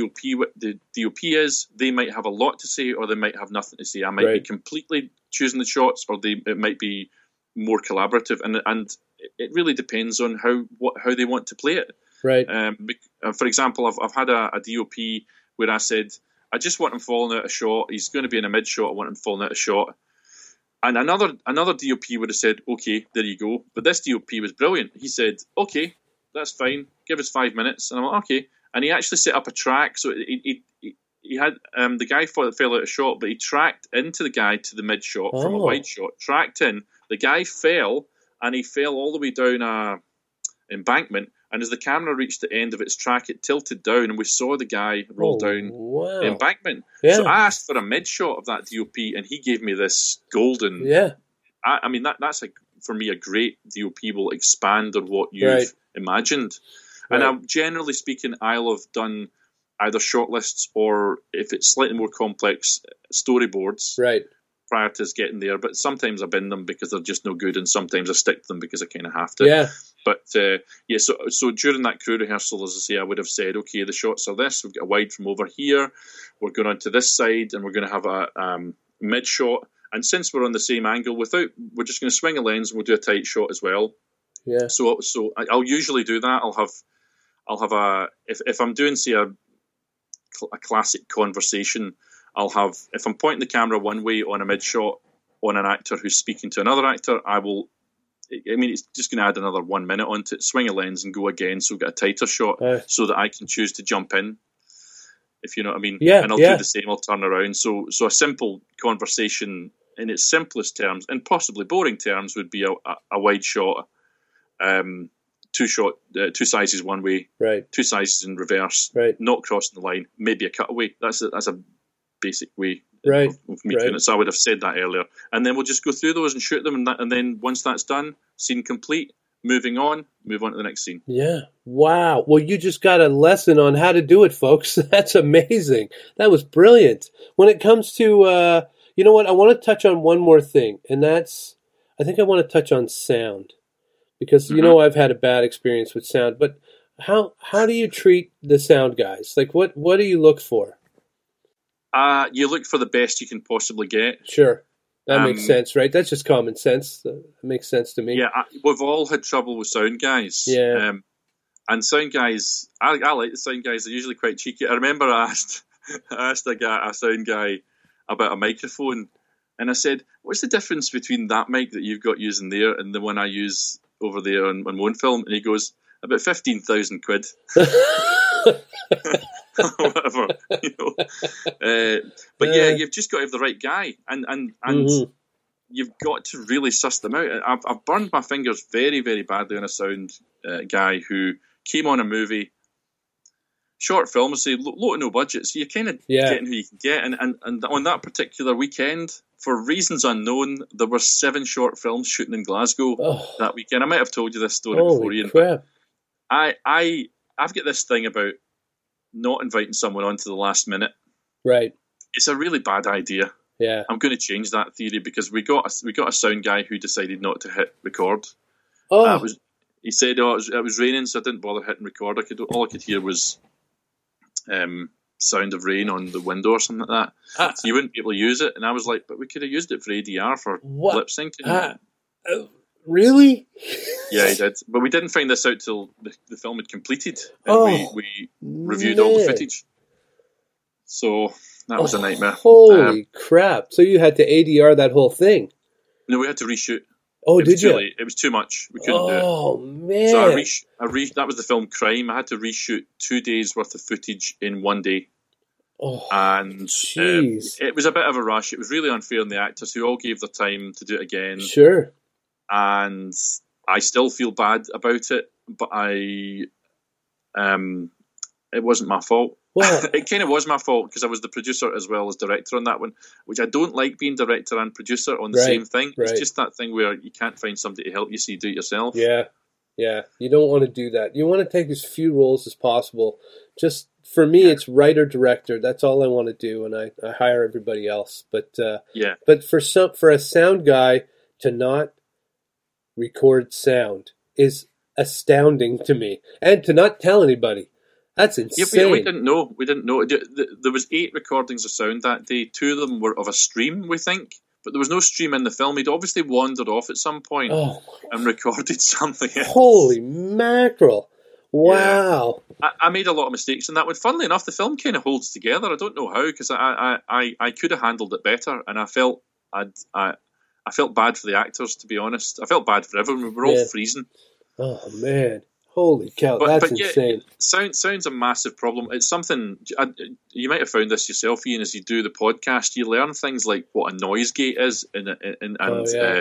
DOP is, they might have a lot to say, or they might have nothing to say. I might be completely choosing the shots, or it might be more collaborative, and it really depends on how they want to play it. Right. For example, I've had a DOP where I said, I just want him falling out of shot. He's going to be in a mid shot. I want him falling out of shot. And another DOP would have said, okay, there you go. But this DOP was brilliant. He said, okay, that's fine. Give us 5 minutes. And I'm like, okay. And he actually set up a track. So he had the guy fell out of shot, but he tracked into the guy to the mid shot from a wide shot. Tracked in. The guy fell, and he fell all the way down a embankment, And as the camera reached the end of its track, it tilted down, and we saw the guy roll down the embankment. Yeah. So I asked for a mid shot of that DOP, and he gave me this golden. Yeah. I mean, that's for me a great DOP will expand on what you've imagined. Right. And generally speaking, I'll have done either shortlists or, if it's slightly more complex, storyboards. Right. Prior to us getting there, but sometimes I bin them because they're just no good, and sometimes I stick to them because I kind of have to. Yeah. But so during that crew rehearsal, as I say, I would have said, okay, the shots are this. We've got a wide from over here. We're going on to this side, and we're going to have a mid shot. And since we're on the same angle, we're just going to swing a lens, and we'll do a tight shot as well. Yeah. So I'll usually do that. I'll have a if I'm doing, say, a classic conversation. I'll have, if I'm pointing the camera one way on a mid shot on an actor who's speaking to another actor, it's just going to add another 1 minute onto it, swing a lens and go again, so we've got a tighter shot so that I can choose to jump in, if you know what I mean. Yeah, and I'll do the same, I'll turn around. So a simple conversation in its simplest terms, and possibly boring terms, would be a wide shot, two sizes one way, right, two sizes in reverse, right, not crossing the line, maybe a cutaway. That's a basic way right, of me doing it. So I would have said that earlier. And then we'll just go through those and shoot them, and then once that's done, scene complete, move on to the next scene. Yeah. Wow. Well, you just got a lesson on how to do it, folks. That's amazing. That was brilliant. When it comes to, you know what, I want to touch on one more thing, and I think I want to touch on sound. Because, you know, I've had a bad experience with sound, but how do you treat the sound guys? Like, what do you look for? You look for the best you can possibly get. Sure. That makes sense, right? That's just common sense. That makes sense to me. Yeah, we've all had trouble with sound guys. Yeah. And sound guys, I like the sound guys. They're usually quite cheeky. I remember I asked a sound guy about a microphone, and I said, what's the difference between that mic that you've got using there and the one I use over there on my own film? And he goes, about 15,000 quid. Whatever, you know. But yeah, you've just got to have the right guy, and you've got to really suss them out. I've burned my fingers very, very badly on a sound guy who came on a movie, short film, say low to no budget, so you're kind of getting who you can get. And on that particular weekend, for reasons unknown, there were 7 short films shooting in Glasgow that weekend. I might have told you this story before, Ian. Crap. But I've got this thing about not inviting someone on to the last minute. Right. It's a really bad idea. Yeah. I'm going to change that theory because we got a sound guy who decided not to hit record. He said, it was raining, so I didn't bother hitting record. All I could hear was sound of rain on the window or something like that. So you wouldn't be able to use it. And I was like, but we could have used it for ADR for lip syncing. Really? Yeah, he did. But we didn't find this out till the film had completed. And we reviewed all the footage. So that was a nightmare. Holy crap. So you had to ADR that whole thing? No, we had to reshoot. Oh, did you? It was too much. We couldn't do it. Oh, man. So that was the film Crime. I had to reshoot 2 days worth of footage in 1 day. Oh, and it was a bit of a rush. It was really unfair on the actors who all gave their time to do it again. Sure. And I still feel bad about it, but it wasn't my fault. Well, it kind of was my fault because I was the producer as well as director on that one, which I don't like being director and producer on the same thing. It's just that thing where you can't find somebody to help you, so you do it yourself. Yeah. You don't want to do that. You want to take as few roles as possible. Just for me, it's writer director. That's all I want to do, and I hire everybody else. But but for a sound guy to not record sound is astounding to me, and to not tell anybody. That's insane. Yeah, we didn't know. There was 8 recordings of sound that day. 2 of them were of a stream, we think, but there was no stream in the film. He'd obviously wandered off at some point and recorded something else. Holy mackerel! Wow. Yeah. I made a lot of mistakes in that one. Funnily enough, the film kind of holds together. I don't know how, because I could have handled it better, and I felt bad for the actors, to be honest. I felt bad for everyone. We were all freezing. Oh man. Holy cow, that's insane. Sound's a massive problem. It's something, you might have found this yourself, Ian, as you do the podcast. You learn things like what a noise gate is and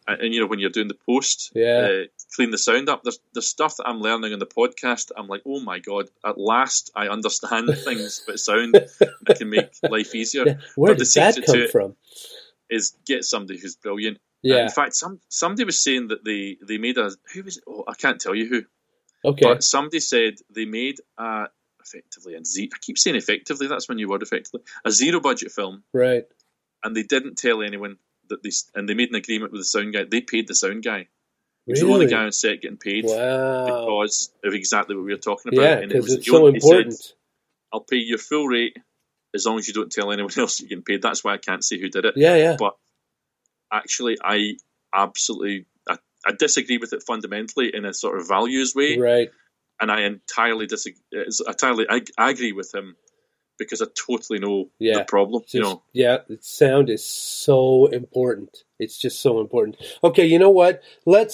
and when you're doing the post, clean the sound up. There's stuff that I'm learning on the podcast. I'm like, oh my god! At last, I understand things about sound. I can make life easier. Yeah. Where did that come from? Is get somebody who's brilliant. Yeah. In fact, somebody was saying that they made who was it? Oh, I can't tell you who. Okay. But somebody said they made effectively I keep saying effectively. That's my new word. Effectively, a zero budget film. Right. And they didn't tell anyone that they made an agreement with the sound guy. They paid the sound guy. He was Really? the only guy on set getting paid. Wow. Because of exactly what we were talking about. Yeah, because it's so important. Said, I'll pay your full rate as long as you don't tell anyone else you're getting paid. That's why I can't say who did it. Yeah. But actually, I absolutely I disagree with it fundamentally in a sort of values way. Right. And I entirely disagree. I agree with him because I totally know the problem. Yeah, sound is so important. It's just so important. Okay, you know what?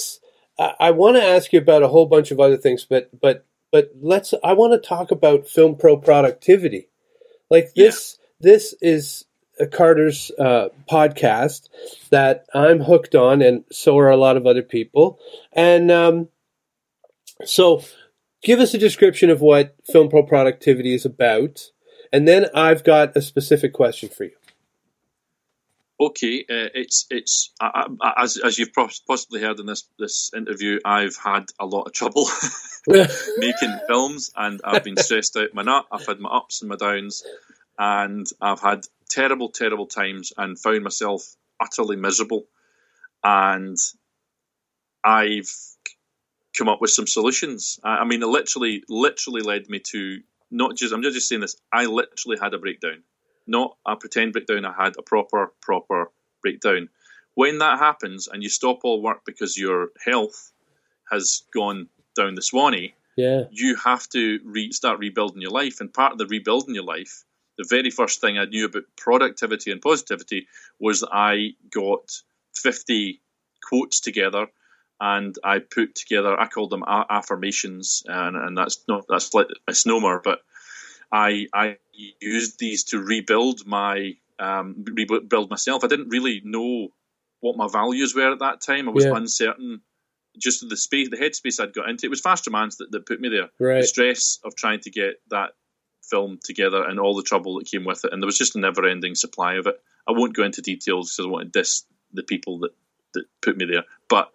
I want to ask you about a whole bunch of other things, but I want to talk about Film Pro productivity. Like this is Carter's podcast that I'm hooked on, and so are a lot of other people. And so give us a description of what Film Pro productivity is about. And then I've got a specific question for you. Okay, it's as you've possibly heard in this interview, I've had a lot of trouble making films, and I've been stressed out my nut. I've had my ups and my downs, and I've had terrible times, and found myself utterly miserable. And I've come up with some solutions. I mean, it literally led me to. I'm not just saying this. I literally had a breakdown, not a pretend breakdown. I had a proper breakdown. When that happens and you stop all work because your health has gone down the swanny, you have to start rebuilding your life. And part of the rebuilding your life, the very first thing I knew about productivity and positivity was that I got 50 quotes together. And I put together, I called them affirmations, and that's like a misnomer, but I used these to rebuild rebuild myself. I didn't really know what my values were at that time. I was uncertain. Just the headspace I'd got into. It was Fast Romance that put me there. Right. The stress of trying to get that film together and all the trouble that came with it, and there was just a never-ending supply of it. I won't go into details because I want to diss the people that put me there, but.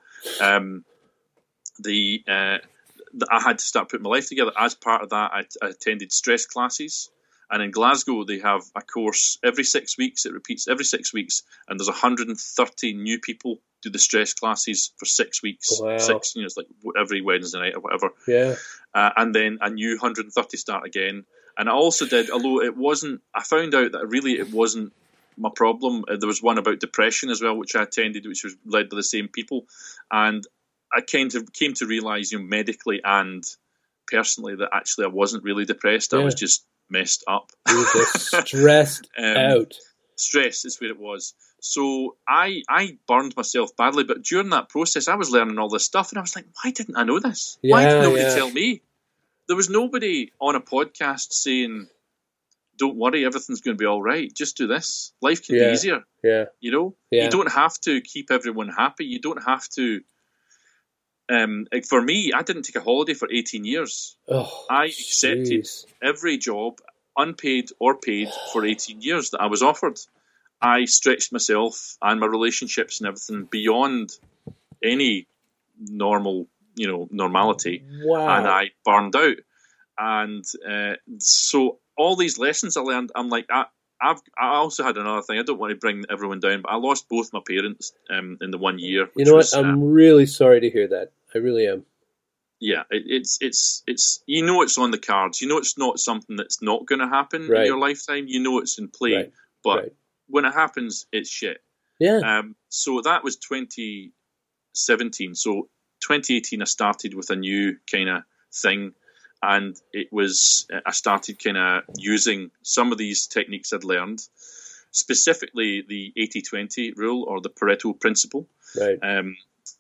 I had to start putting my life together. As part of that, I attended stress classes, and in Glasgow they have a course every 6 weeks. It repeats every 6 weeks, and there's 130 new people do the stress classes for 6 weeks. Wow. It's like every Wednesday night or whatever. Yeah. And then a new 130 start again. And I also did, although it wasn't. I found out that really it wasn't my problem. There was one about depression as well, which I attended, which was led by the same people, and I kind of came to realise, medically and personally, that actually I wasn't really depressed. I was just messed up. You were just stressed out. Stress is where it was. So I burned myself badly, but during that process, I was learning all this stuff, and I was like, why didn't I know this? Why did nobody tell me? There was nobody on a podcast saying, don't worry, everything's going to be all right. Just do this. Life can be easier. Yeah. You don't have to keep everyone happy. You don't have to. For me, I didn't take a holiday for 18 years. Oh, I accepted every job, unpaid or paid, for 18 years that I was offered. I stretched myself and my relationships and everything beyond any normality. Wow. And I burned out. And so all these lessons I learned, I'm like, I also had another thing. I don't want to bring everyone down, but I lost both my parents in the 1 year. You know what? I'm really sorry to hear that. I really am. Yeah, it's it's on the cards. It's not something that's not going to happen in your lifetime. It's in play, but when it happens, it's shit. Yeah. So that was 2017. So 2018, I started with a new kind of thing. And I started kind of using some of these techniques I'd learned, specifically the 80-20 rule or the Pareto principle. Right.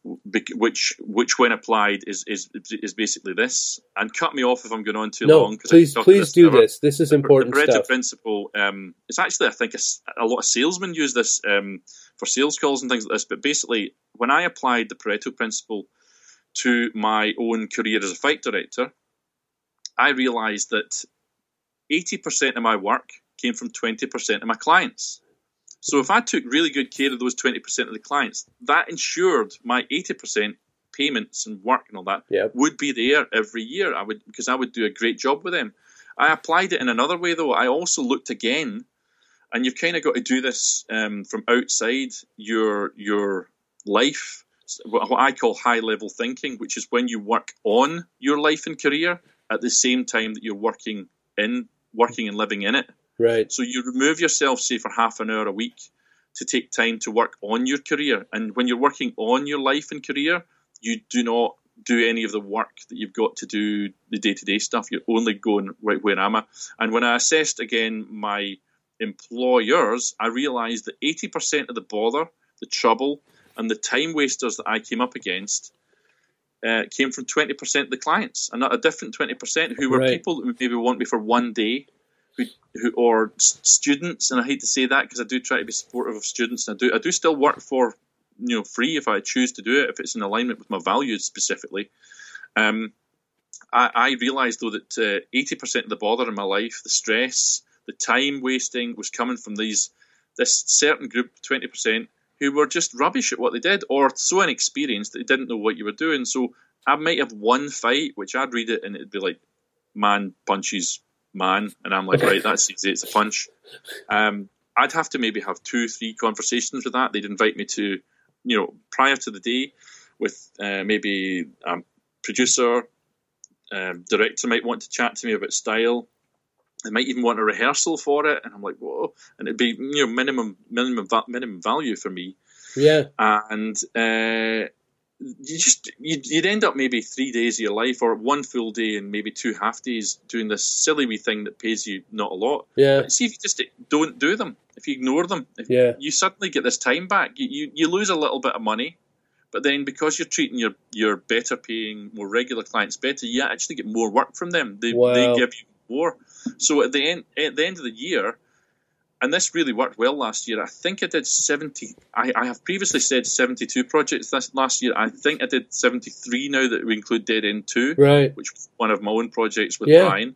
which when applied is basically this. And cut me off if I'm going on too long. No, please do this. This is important stuff. The Pareto stuff. principle. It's actually, I think, a lot of salesmen use this for sales calls and things like this. But basically, when I applied the Pareto principle to my own career as a fight director, I realised that 80% of my work came from 20% of my clients. So if I took really good care of those 20% of the clients, that ensured my 80% payments and work and all that would be there every year. Because I would do a great job with them. I applied it in another way, though. I also looked again, and you've kind of got to do this from outside your life, what I call high-level thinking, which is when you work on your life and career at the same time that you're working and living in it. Right. So you remove yourself, say, for half an hour a week to take time to work on your career. And when you're working on your life and career, you do not do any of the work that you've got to do, the day-to-day stuff. You're only going, right, where am I? And when I assessed, again, my employers, I realised that 80% of the bother, the trouble, and the time wasters that I came up against came from 20% of the clients, and not a different 20% who were people that would maybe want me for one day, or students. And I hate to say that because I do try to be supportive of students, and I do still work for free if I choose to do it, if it's in alignment with my values specifically. I realised though that 80% of the bother in my life, the stress, the time wasting, was coming from this certain group, 20%, who were just rubbish at what they did, or so inexperienced that they didn't know what you were doing. So I might have one fight, which I'd read it and it'd be like, man punches man, and I'm like, right, that's easy, it's a punch. I'd have to maybe have 2-3 conversations with that. They'd invite me to, prior to the day, with maybe a producer, director might want to chat to me about style. They might even want a rehearsal for it, and I'm like, whoa! And it'd be minimum value for me. Yeah. And you'd end up maybe 3 days of your life, or one full day and maybe 2 half days, doing this silly wee thing that pays you not a lot. Yeah. But see, if you just don't do them, if you ignore them, you suddenly get this time back. You lose a little bit of money, but then because you're treating your better paying, more regular clients better, you actually get more work from them. They give you more. So at the end of the year, and this really worked well last year, I think I did 70. I have previously said 72 projects last year. I think I did 73 now that we include Dead End 2, right, which was one of my own projects with Brian.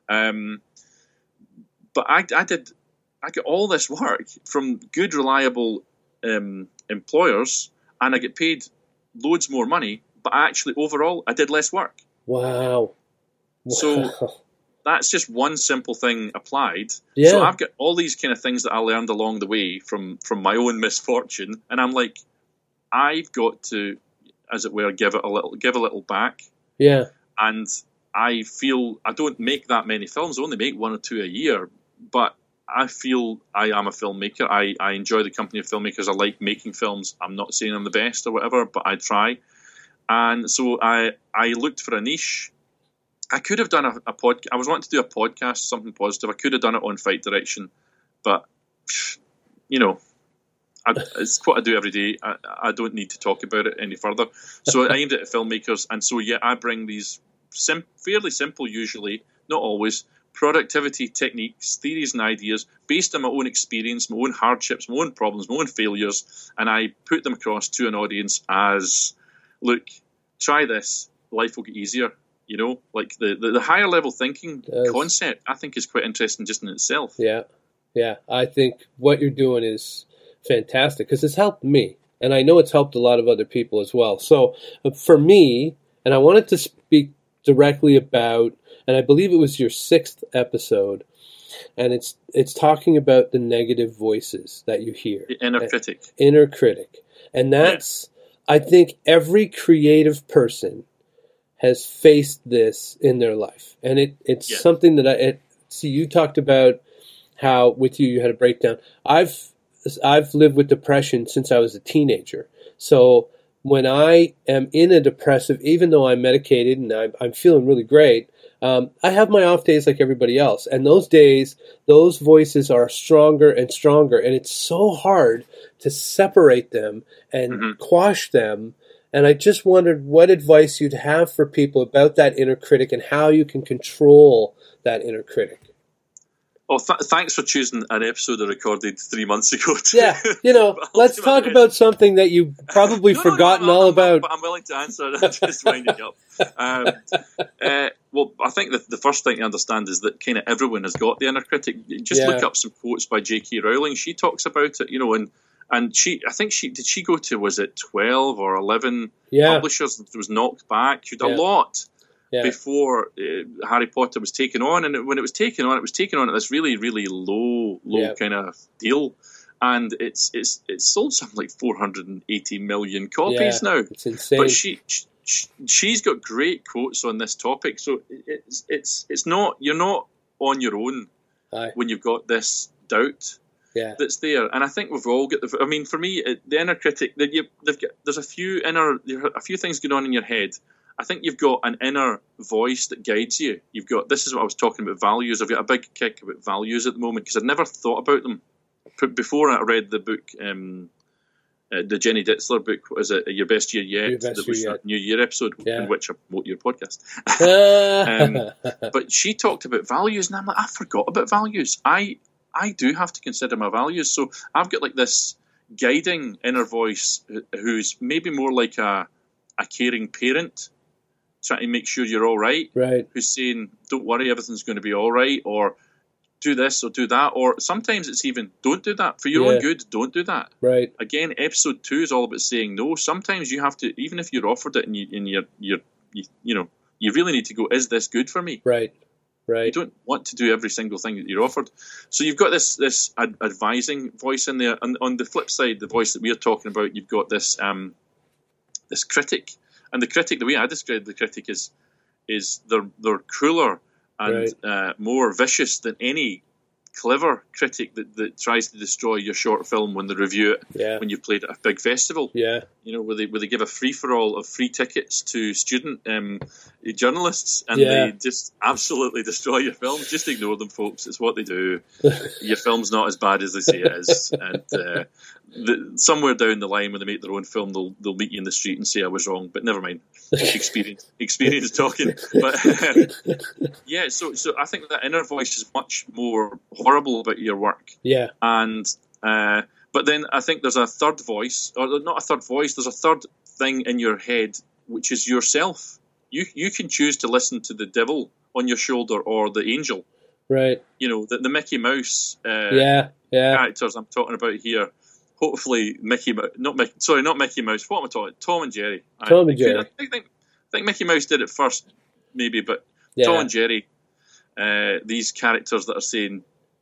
But I got all this work from good, reliable employers, and I get paid loads more money, but actually overall I did less work. Wow. So that's just one simple thing applied. Yeah. So I've got all these kind of things that I learned along the way from my own misfortune, and I'm like, I've got to, as it were, give a little back. Yeah. And I feel I don't make that many films. I only make 1 or 2 a year, but I feel I am a filmmaker. I enjoy the company of filmmakers. I like making films. I'm not saying I'm the best or whatever, but I try. And so I looked for a niche. I could have done a podcast. I was wanting to do a podcast, something positive. I could have done it on fight direction, but it's what I do every day. I don't need to talk about it any further. So I aimed it at filmmakers, and so I bring these fairly simple, usually, not always, productivity techniques, theories, and ideas based on my own experience, my own hardships, my own problems, my own failures, and I put them across to an audience as, look, try this, life will get easier. Like the higher level thinking concept, I think, is quite interesting just in itself. Yeah. I think what you're doing is fantastic because it's helped me, and I know it's helped a lot of other people as well. So for me, and I wanted to speak directly about, and I believe it was your 6th episode, and it's talking about the negative voices that you hear. The inner critic. Inner critic. And that's, I think every creative person has faced this in their life. And it's something that see, you talked about how with you had a breakdown. I've lived with depression since I was a teenager. So when I am in a depressive, even though I'm medicated and I'm feeling really great, I have my off days like everybody else. And those days, those voices are stronger and stronger. And it's so hard to separate them and quash them. And I just wondered what advice you'd have for people about that inner critic and how you can control that inner critic. Oh, thanks for choosing an episode I recorded 3 months ago. Yeah, let's talk about something that you've probably forgotten all about. But I'm willing to answer it. I'm just winding up. Well, I think the first thing to understand is that kind of everyone has got the inner critic. Just look up some quotes by J.K. Rowling. She talks about it, and I think did she go to, was it 12 or 11 publishers that was knocked back? She did a lot. Yeah. Before Harry Potter was taken on, and when it was taken on at this really, really low kind of deal, and it's sold something like 480 million copies now. It's insane. But she's got great quotes on this topic, so it's not, you're not on your own when you've got this doubt that's there. And I think we've all got for me, the inner critic there's a few things going on in your head. I think you've got an inner voice that guides you. You've got, this is what I was talking about, values. I've got a big kick about values at the moment because I'd never thought about them. Before I read the book, the Jenny Ditzler book, what is it, Your Best Year Yet? That was a New Year episode in which I promote your podcast. But she talked about values, and I'm like, I forgot about values. I do have to consider my values. So I've got like this guiding inner voice who's maybe more like a caring parent, trying to make sure you're all right, who's saying, don't worry, everything's going to be all right, or do this or do that, or sometimes it's even, don't do that. For your own good, don't do that. Right. Again, episode 2 is all about saying no. Sometimes you have to, even if you're offered it and you really need to go, is this good for me? Right. You don't want to do every single thing that you're offered. So you've got this advising voice in there, and on the flip side, the voice that we're talking about, you've got this this critic. And the critic, the way I describe the critic is they're crueler and more vicious than any clever critic that tries to destroy your short film when they review it when you played at a big festival. Yeah. Where they give a free-for-all of free tickets to student journalists, and they just absolutely destroy your film. Just ignore them, folks. It's what they do. Your film's not as bad as they say it is. And somewhere down the line when they make their own film, they'll meet you in the street and say I was wrong, but never mind. Experience talking. But so I think that inner voice is much more horrible about your work. Yeah. And but then I think there's a third voice, or not a third voice, there's a third thing in your head, which is yourself. You can choose to listen to the devil on your shoulder or the angel. Right. The Mickey Mouse characters I'm talking about here. Hopefully not Mickey Mouse. What am I talking? Tom and Jerry. I think Mickey Mouse did it first, maybe, but Tom and Jerry, these characters that are saying,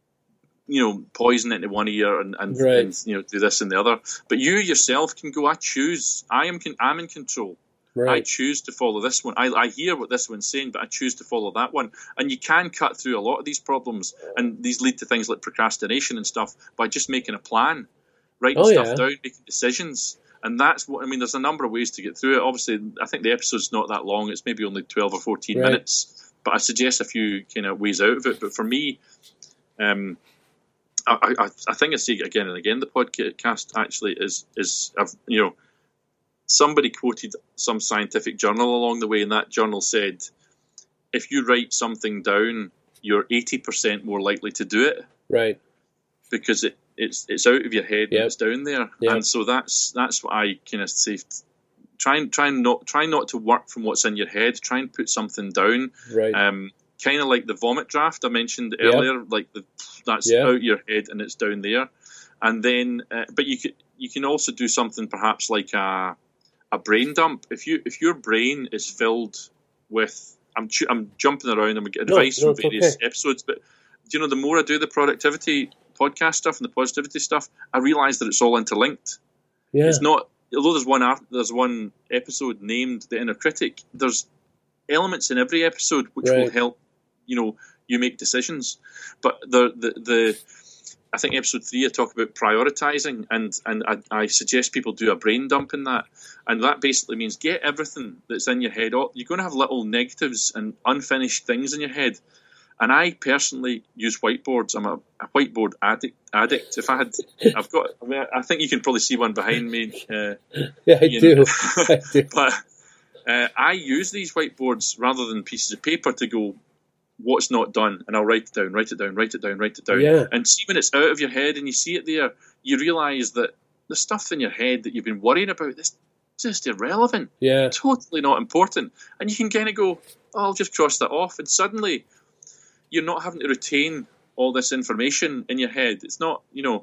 poison into one ear and do this and the other. But you yourself can go, I choose. I'm in control. Right. I choose to follow this one. I hear what this one's saying, but I choose to follow that one. And you can cut through a lot of these problems, and these lead to things like procrastination and stuff by just making a plan, writing stuff down, making decisions. And that's what, there's a number of ways to get through it. Obviously, I think the episode's not that long. It's maybe only 12 or 14 minutes. But I suggest a few kind of ways out of it. But for me, I think I say again and again, the podcast actually is somebody quoted some scientific journal along the way, and that journal said, if you write something down, you're 80% more likely to do it. Right. Because it's out of your head and it's down there. Yep. And so that's what I kind of say. Try not to work from what's in your head. Try and put something down. Right. Kind of like the vomit draft I mentioned earlier. Like that's out your head and it's down there. And then, but you can also do something perhaps like a brain dump. If your brain is filled with, I'm jumping around. I'm getting advice from various episodes, but the more I do the productivity podcast stuff and the positivity stuff, I realise that it's all interlinked. Yeah. It's not. Although there's one episode named The Inner Critic, there's elements in every episode which will help you make decisions. But I think episode 3 I talk about prioritising, and I suggest people do a brain dump in that, and that basically means get everything that's in your head. You're going to have little negatives and unfinished things in your head, And I personally use whiteboards. I'm a whiteboard addict. I think you can probably see one behind me. Yeah, I do. I do. But I use these whiteboards rather than pieces of paper to go, what's not done, and I'll write it down. Yeah. And see when it's out of your head and you see it there, you realise that the stuff in your head that you've been worrying about is just irrelevant. Yeah. Totally not important. And you can kind of go, oh, I'll just cross that off. And suddenly you're not having to retain all this information in your head. It's not,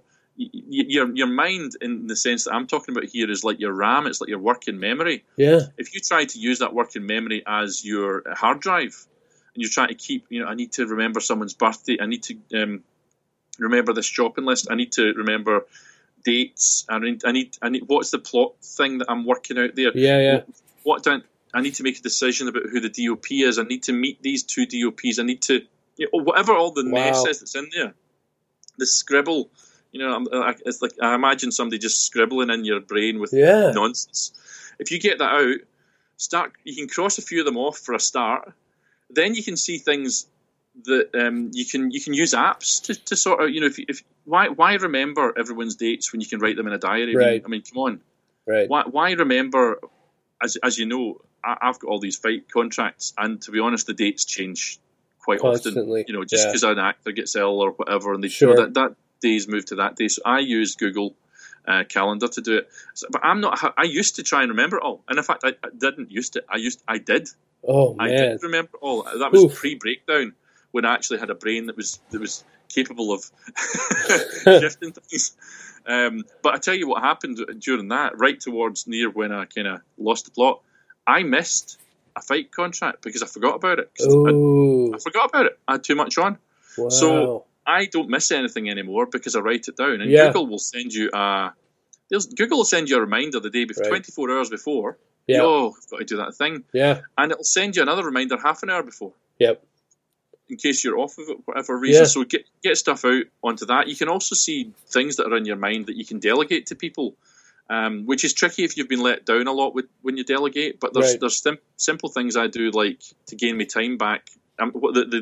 your mind, in the sense that I'm talking about here, is like your RAM. It's like your working memory. Yeah. If you try to use that working memory as your hard drive, and you're trying to keep, I need to remember someone's birthday. I need to remember this shopping list. I need to remember dates. I need. What's the plot thing that I'm working out there? Yeah. I need to make a decision about who the DOP is. I need to meet these two DOPs. I need to, whatever all the mess is that's in there. The scribble, it's like I imagine somebody just scribbling in your brain with nonsense. If you get that out, you can cross a few of them off for a start. Then you can see things that you can use apps to sort of, why remember everyone's dates when you can write them in a diary? Right. I mean, come on. Right. Why remember, as you know, I've got all these fight contracts, and to be honest, the dates change quite Constantly. often. Just because an actor gets ill or whatever, and they that day's moved to that day. So I use Google Calendar to do it. But I used to try and remember it all, and in fact, I didn't used to. I did. Oh man, I did remember all. That was pre-breakdown, when I actually had a brain that was capable of shifting things. But I tell you what happened during that, right towards near when I kind of lost the plot. I missed a fight contract because I forgot about it. I forgot about it. I had too much on. Wow. So I don't miss anything anymore because I write it down. And Google will send you a reminder the day before, 24 hours before. Yeah. Oh, I've got to do that thing. Yeah. And it'll send you another reminder half an hour before. Yep. In case you're off of it for whatever reason. Yeah. So get stuff out onto that. You can also see things that are in your mind that you can delegate to people, which is tricky if you've been let down a lot when you delegate. But there's simple things I do, like to gain my time back. Am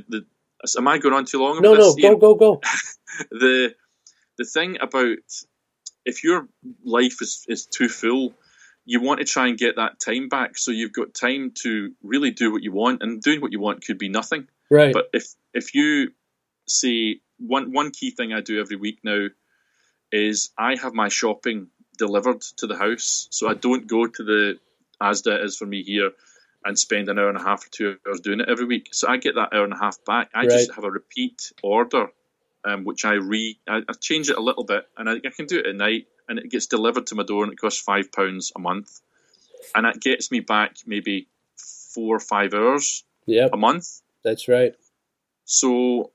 I going on too long? No, go. The thing about, if your life is too full, you want to try and get that time back, so you've got time to really do what you want, and doing what you want could be nothing. Right. But if you say, one key thing I do every week now is I have my shopping delivered to the house, so I don't go to the Asda is for me here and spend an hour and a half or 2 hours doing it every week. So I get that hour and a half back. I just have a repeat order, which I change it a little bit, and I can do it at night, and it gets delivered to my door, and it costs £5 a month, and that gets me back maybe 4 or 5 hours a month. That's right. So,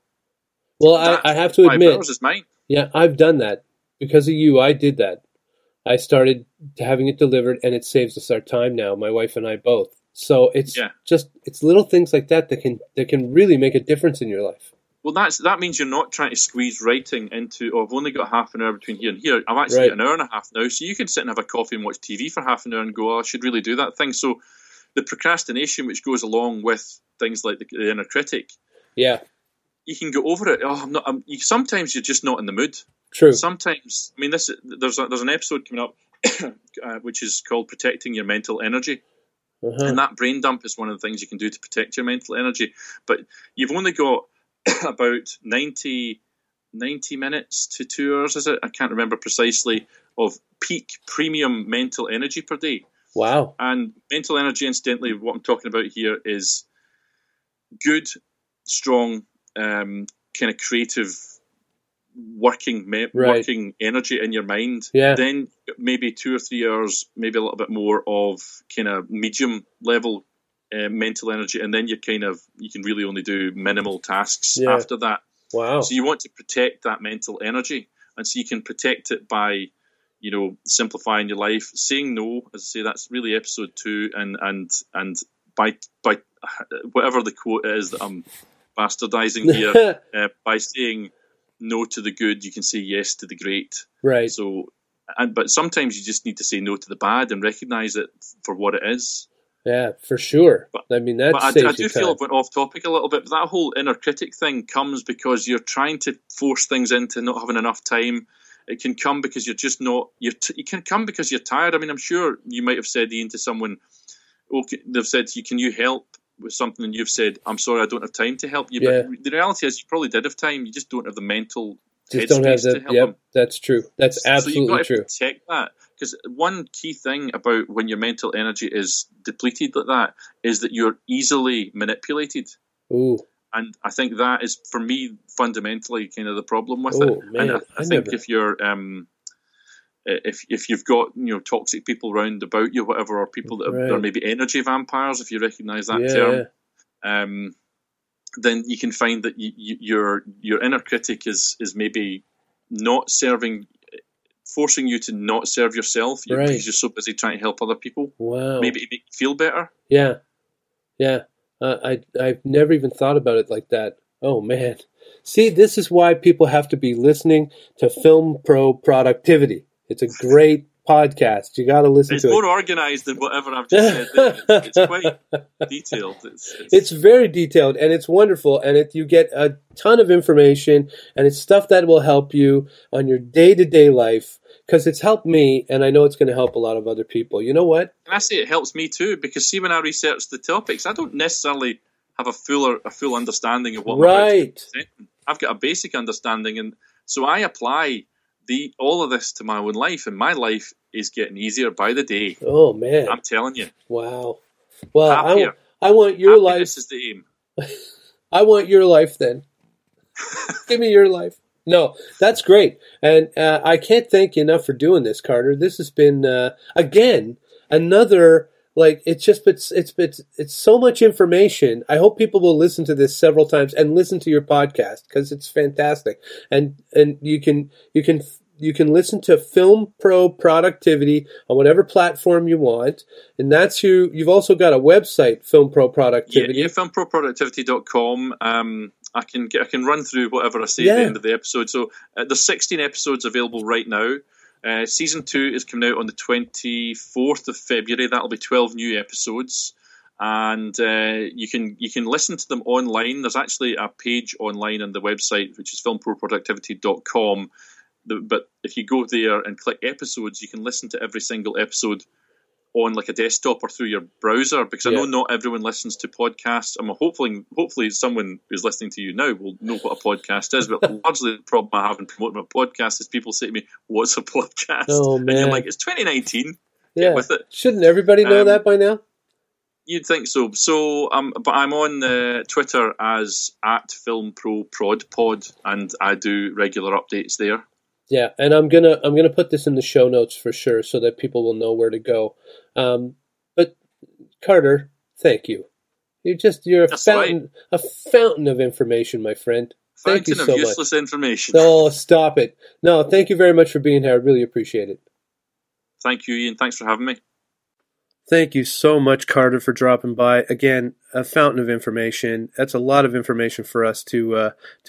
I have to admit, 5 hours is mine. Yeah, I've done that because of you. I did that. I started having it delivered, and it saves us our time now. My wife and I both. So it's little things like that can really make a difference in your life. Well, that means you're not trying to squeeze writing into, I've only got half an hour between here and here. I've actually got an hour and a half now, so you can sit and have a coffee and watch TV for half an hour and go, I should really do that thing. So the procrastination, which goes along with things like the inner critic, you can go over it. Sometimes you're just not in the mood. True. Sometimes, I mean, there's an episode coming up which is called Protecting Your Mental Energy. And that brain dump is one of the things you can do to protect your mental energy. But you've only got about 90 minutes to 2 hours, is it? I can't remember precisely, of peak premium mental energy per day. Wow. And mental energy, incidentally, what I'm talking about here is good, strong, kind of creative working energy in your mind. Yeah. Then maybe 2 or 3 hours, maybe a little bit more of kind of medium level mental energy, and then you can really only do minimal tasks after that. Wow. So you want to protect that mental energy, and so you can protect it by, simplifying your life, saying no. As I say, that's really episode 2, and by whatever the quote is that I'm bastardizing here, by saying no to the good, you can say yes to the great. Right. So, but sometimes you just need to say no to the bad and recognize it for what it is. Yeah, for sure. I mean, that But saves I you do time. feel I went off topic a little bit. But that whole inner critic thing comes because you're trying to force things into not having enough time. It can come because you're just not. It can come because you're tired. I mean, I'm sure you might have said, Ian, to someone, okay, they've said to you, "Can you help with something?" And you've said, "I'm sorry, I don't have time to help you." Yeah. But the reality is, you probably did have time. You just don't have the mental Just don't have headspace to the. help Yep, them. that's true. That's So you've absolutely got to true. protect that, because one key thing about when your mental energy is depleted like that is that you're easily manipulated. Ooh. And I think that is, for me, fundamentally kind of the problem with Oh, it. man, And I think if you're if you've got toxic people round about you, whatever, or people that are maybe energy vampires, if you recognise that term, then you can find that your inner critic is maybe not serving, forcing you to not serve yourself because you're so busy trying to help other people. Wow. Maybe to make you feel better. Yeah. I've never even thought about it like that. Oh, man. See, this is why people have to be listening to Film Pro Productivity. It's a great podcast. You got to listen to it. It's more organised than whatever I've just said. It's quite detailed. It's very detailed, and it's wonderful, and you get a ton of information, and it's stuff that will help you on your day-to-day life, because it's helped me, and I know it's going to help a lot of other people. You know what? And I say it helps me too, because see, when I research the topics, I don't necessarily have a full understanding of what I'm about to present. I've got a basic understanding, and so I apply all of this to my own life, and my life is getting easier by the day. Oh, man. I'm telling you. Wow. Well, Happier. I want your life. This is the aim. I want your life then. Give me your life. No, that's great. And I can't thank you enough for doing this, Carter. This has been, again, another, it's so much information. I hope people will listen to this several times and listen to your podcast, because it's fantastic. And you can listen to Film Pro Productivity on whatever platform you want. And that's you've also got a website, Film Pro Productivity. Yeah, filmproproductivity.com. I can run through whatever I say at the end of the episode. So there's 16 episodes available right now. Season 2 is coming out on the 24th of February. That'll be 12 new episodes. And you can listen to them online. There's actually a page online on the website, which is filmproproductivity.com. But if you go there and click episodes, you can listen to every single episode on like a desktop or through your browser, because I know not everyone listens to podcasts. Hopefully someone who's listening to you now will know what a podcast is, but largely the problem I have in promoting my podcast is people say to me, "What's a podcast?" Oh, man. And you're like, "It's 2019. Yeah. Get with it." Shouldn't everybody know that by now? You'd think so. So, but I'm on Twitter as @FilmProProdPod, and I do regular updates there. Yeah, and I'm gonna put this in the show notes for sure, so that people will know where to go. But Carter, thank you. You're a fountain of information, my friend. Thank you so much. Fountain of useless information. Oh, stop it! No, thank you very much for being here. I really appreciate it. Thank you, Ian. Thanks for having me. Thank you so much, Carter, for dropping by. Again, a fountain of information. That's a lot of information for us to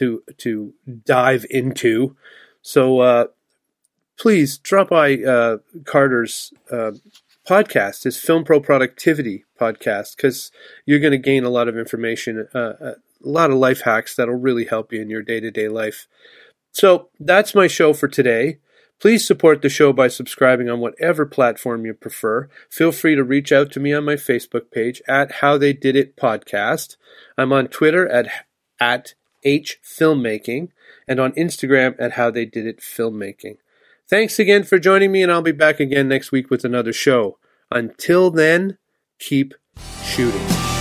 dive into. So please drop by Carter's podcast, his Film Pro Productivity podcast, because you're going to gain a lot of information, a lot of life hacks that'll really help you in your day-to-day life. So that's my show for today. Please support the show by subscribing on whatever platform you prefer. Feel free to reach out to me on my Facebook page @HowTheyDidIt_podcast. I'm on Twitter at HFilmmaking, and on Instagram @HowTheyDidItFilmmaking. Thanks again for joining me, and I'll be back again next week with another show. Until then, keep shooting.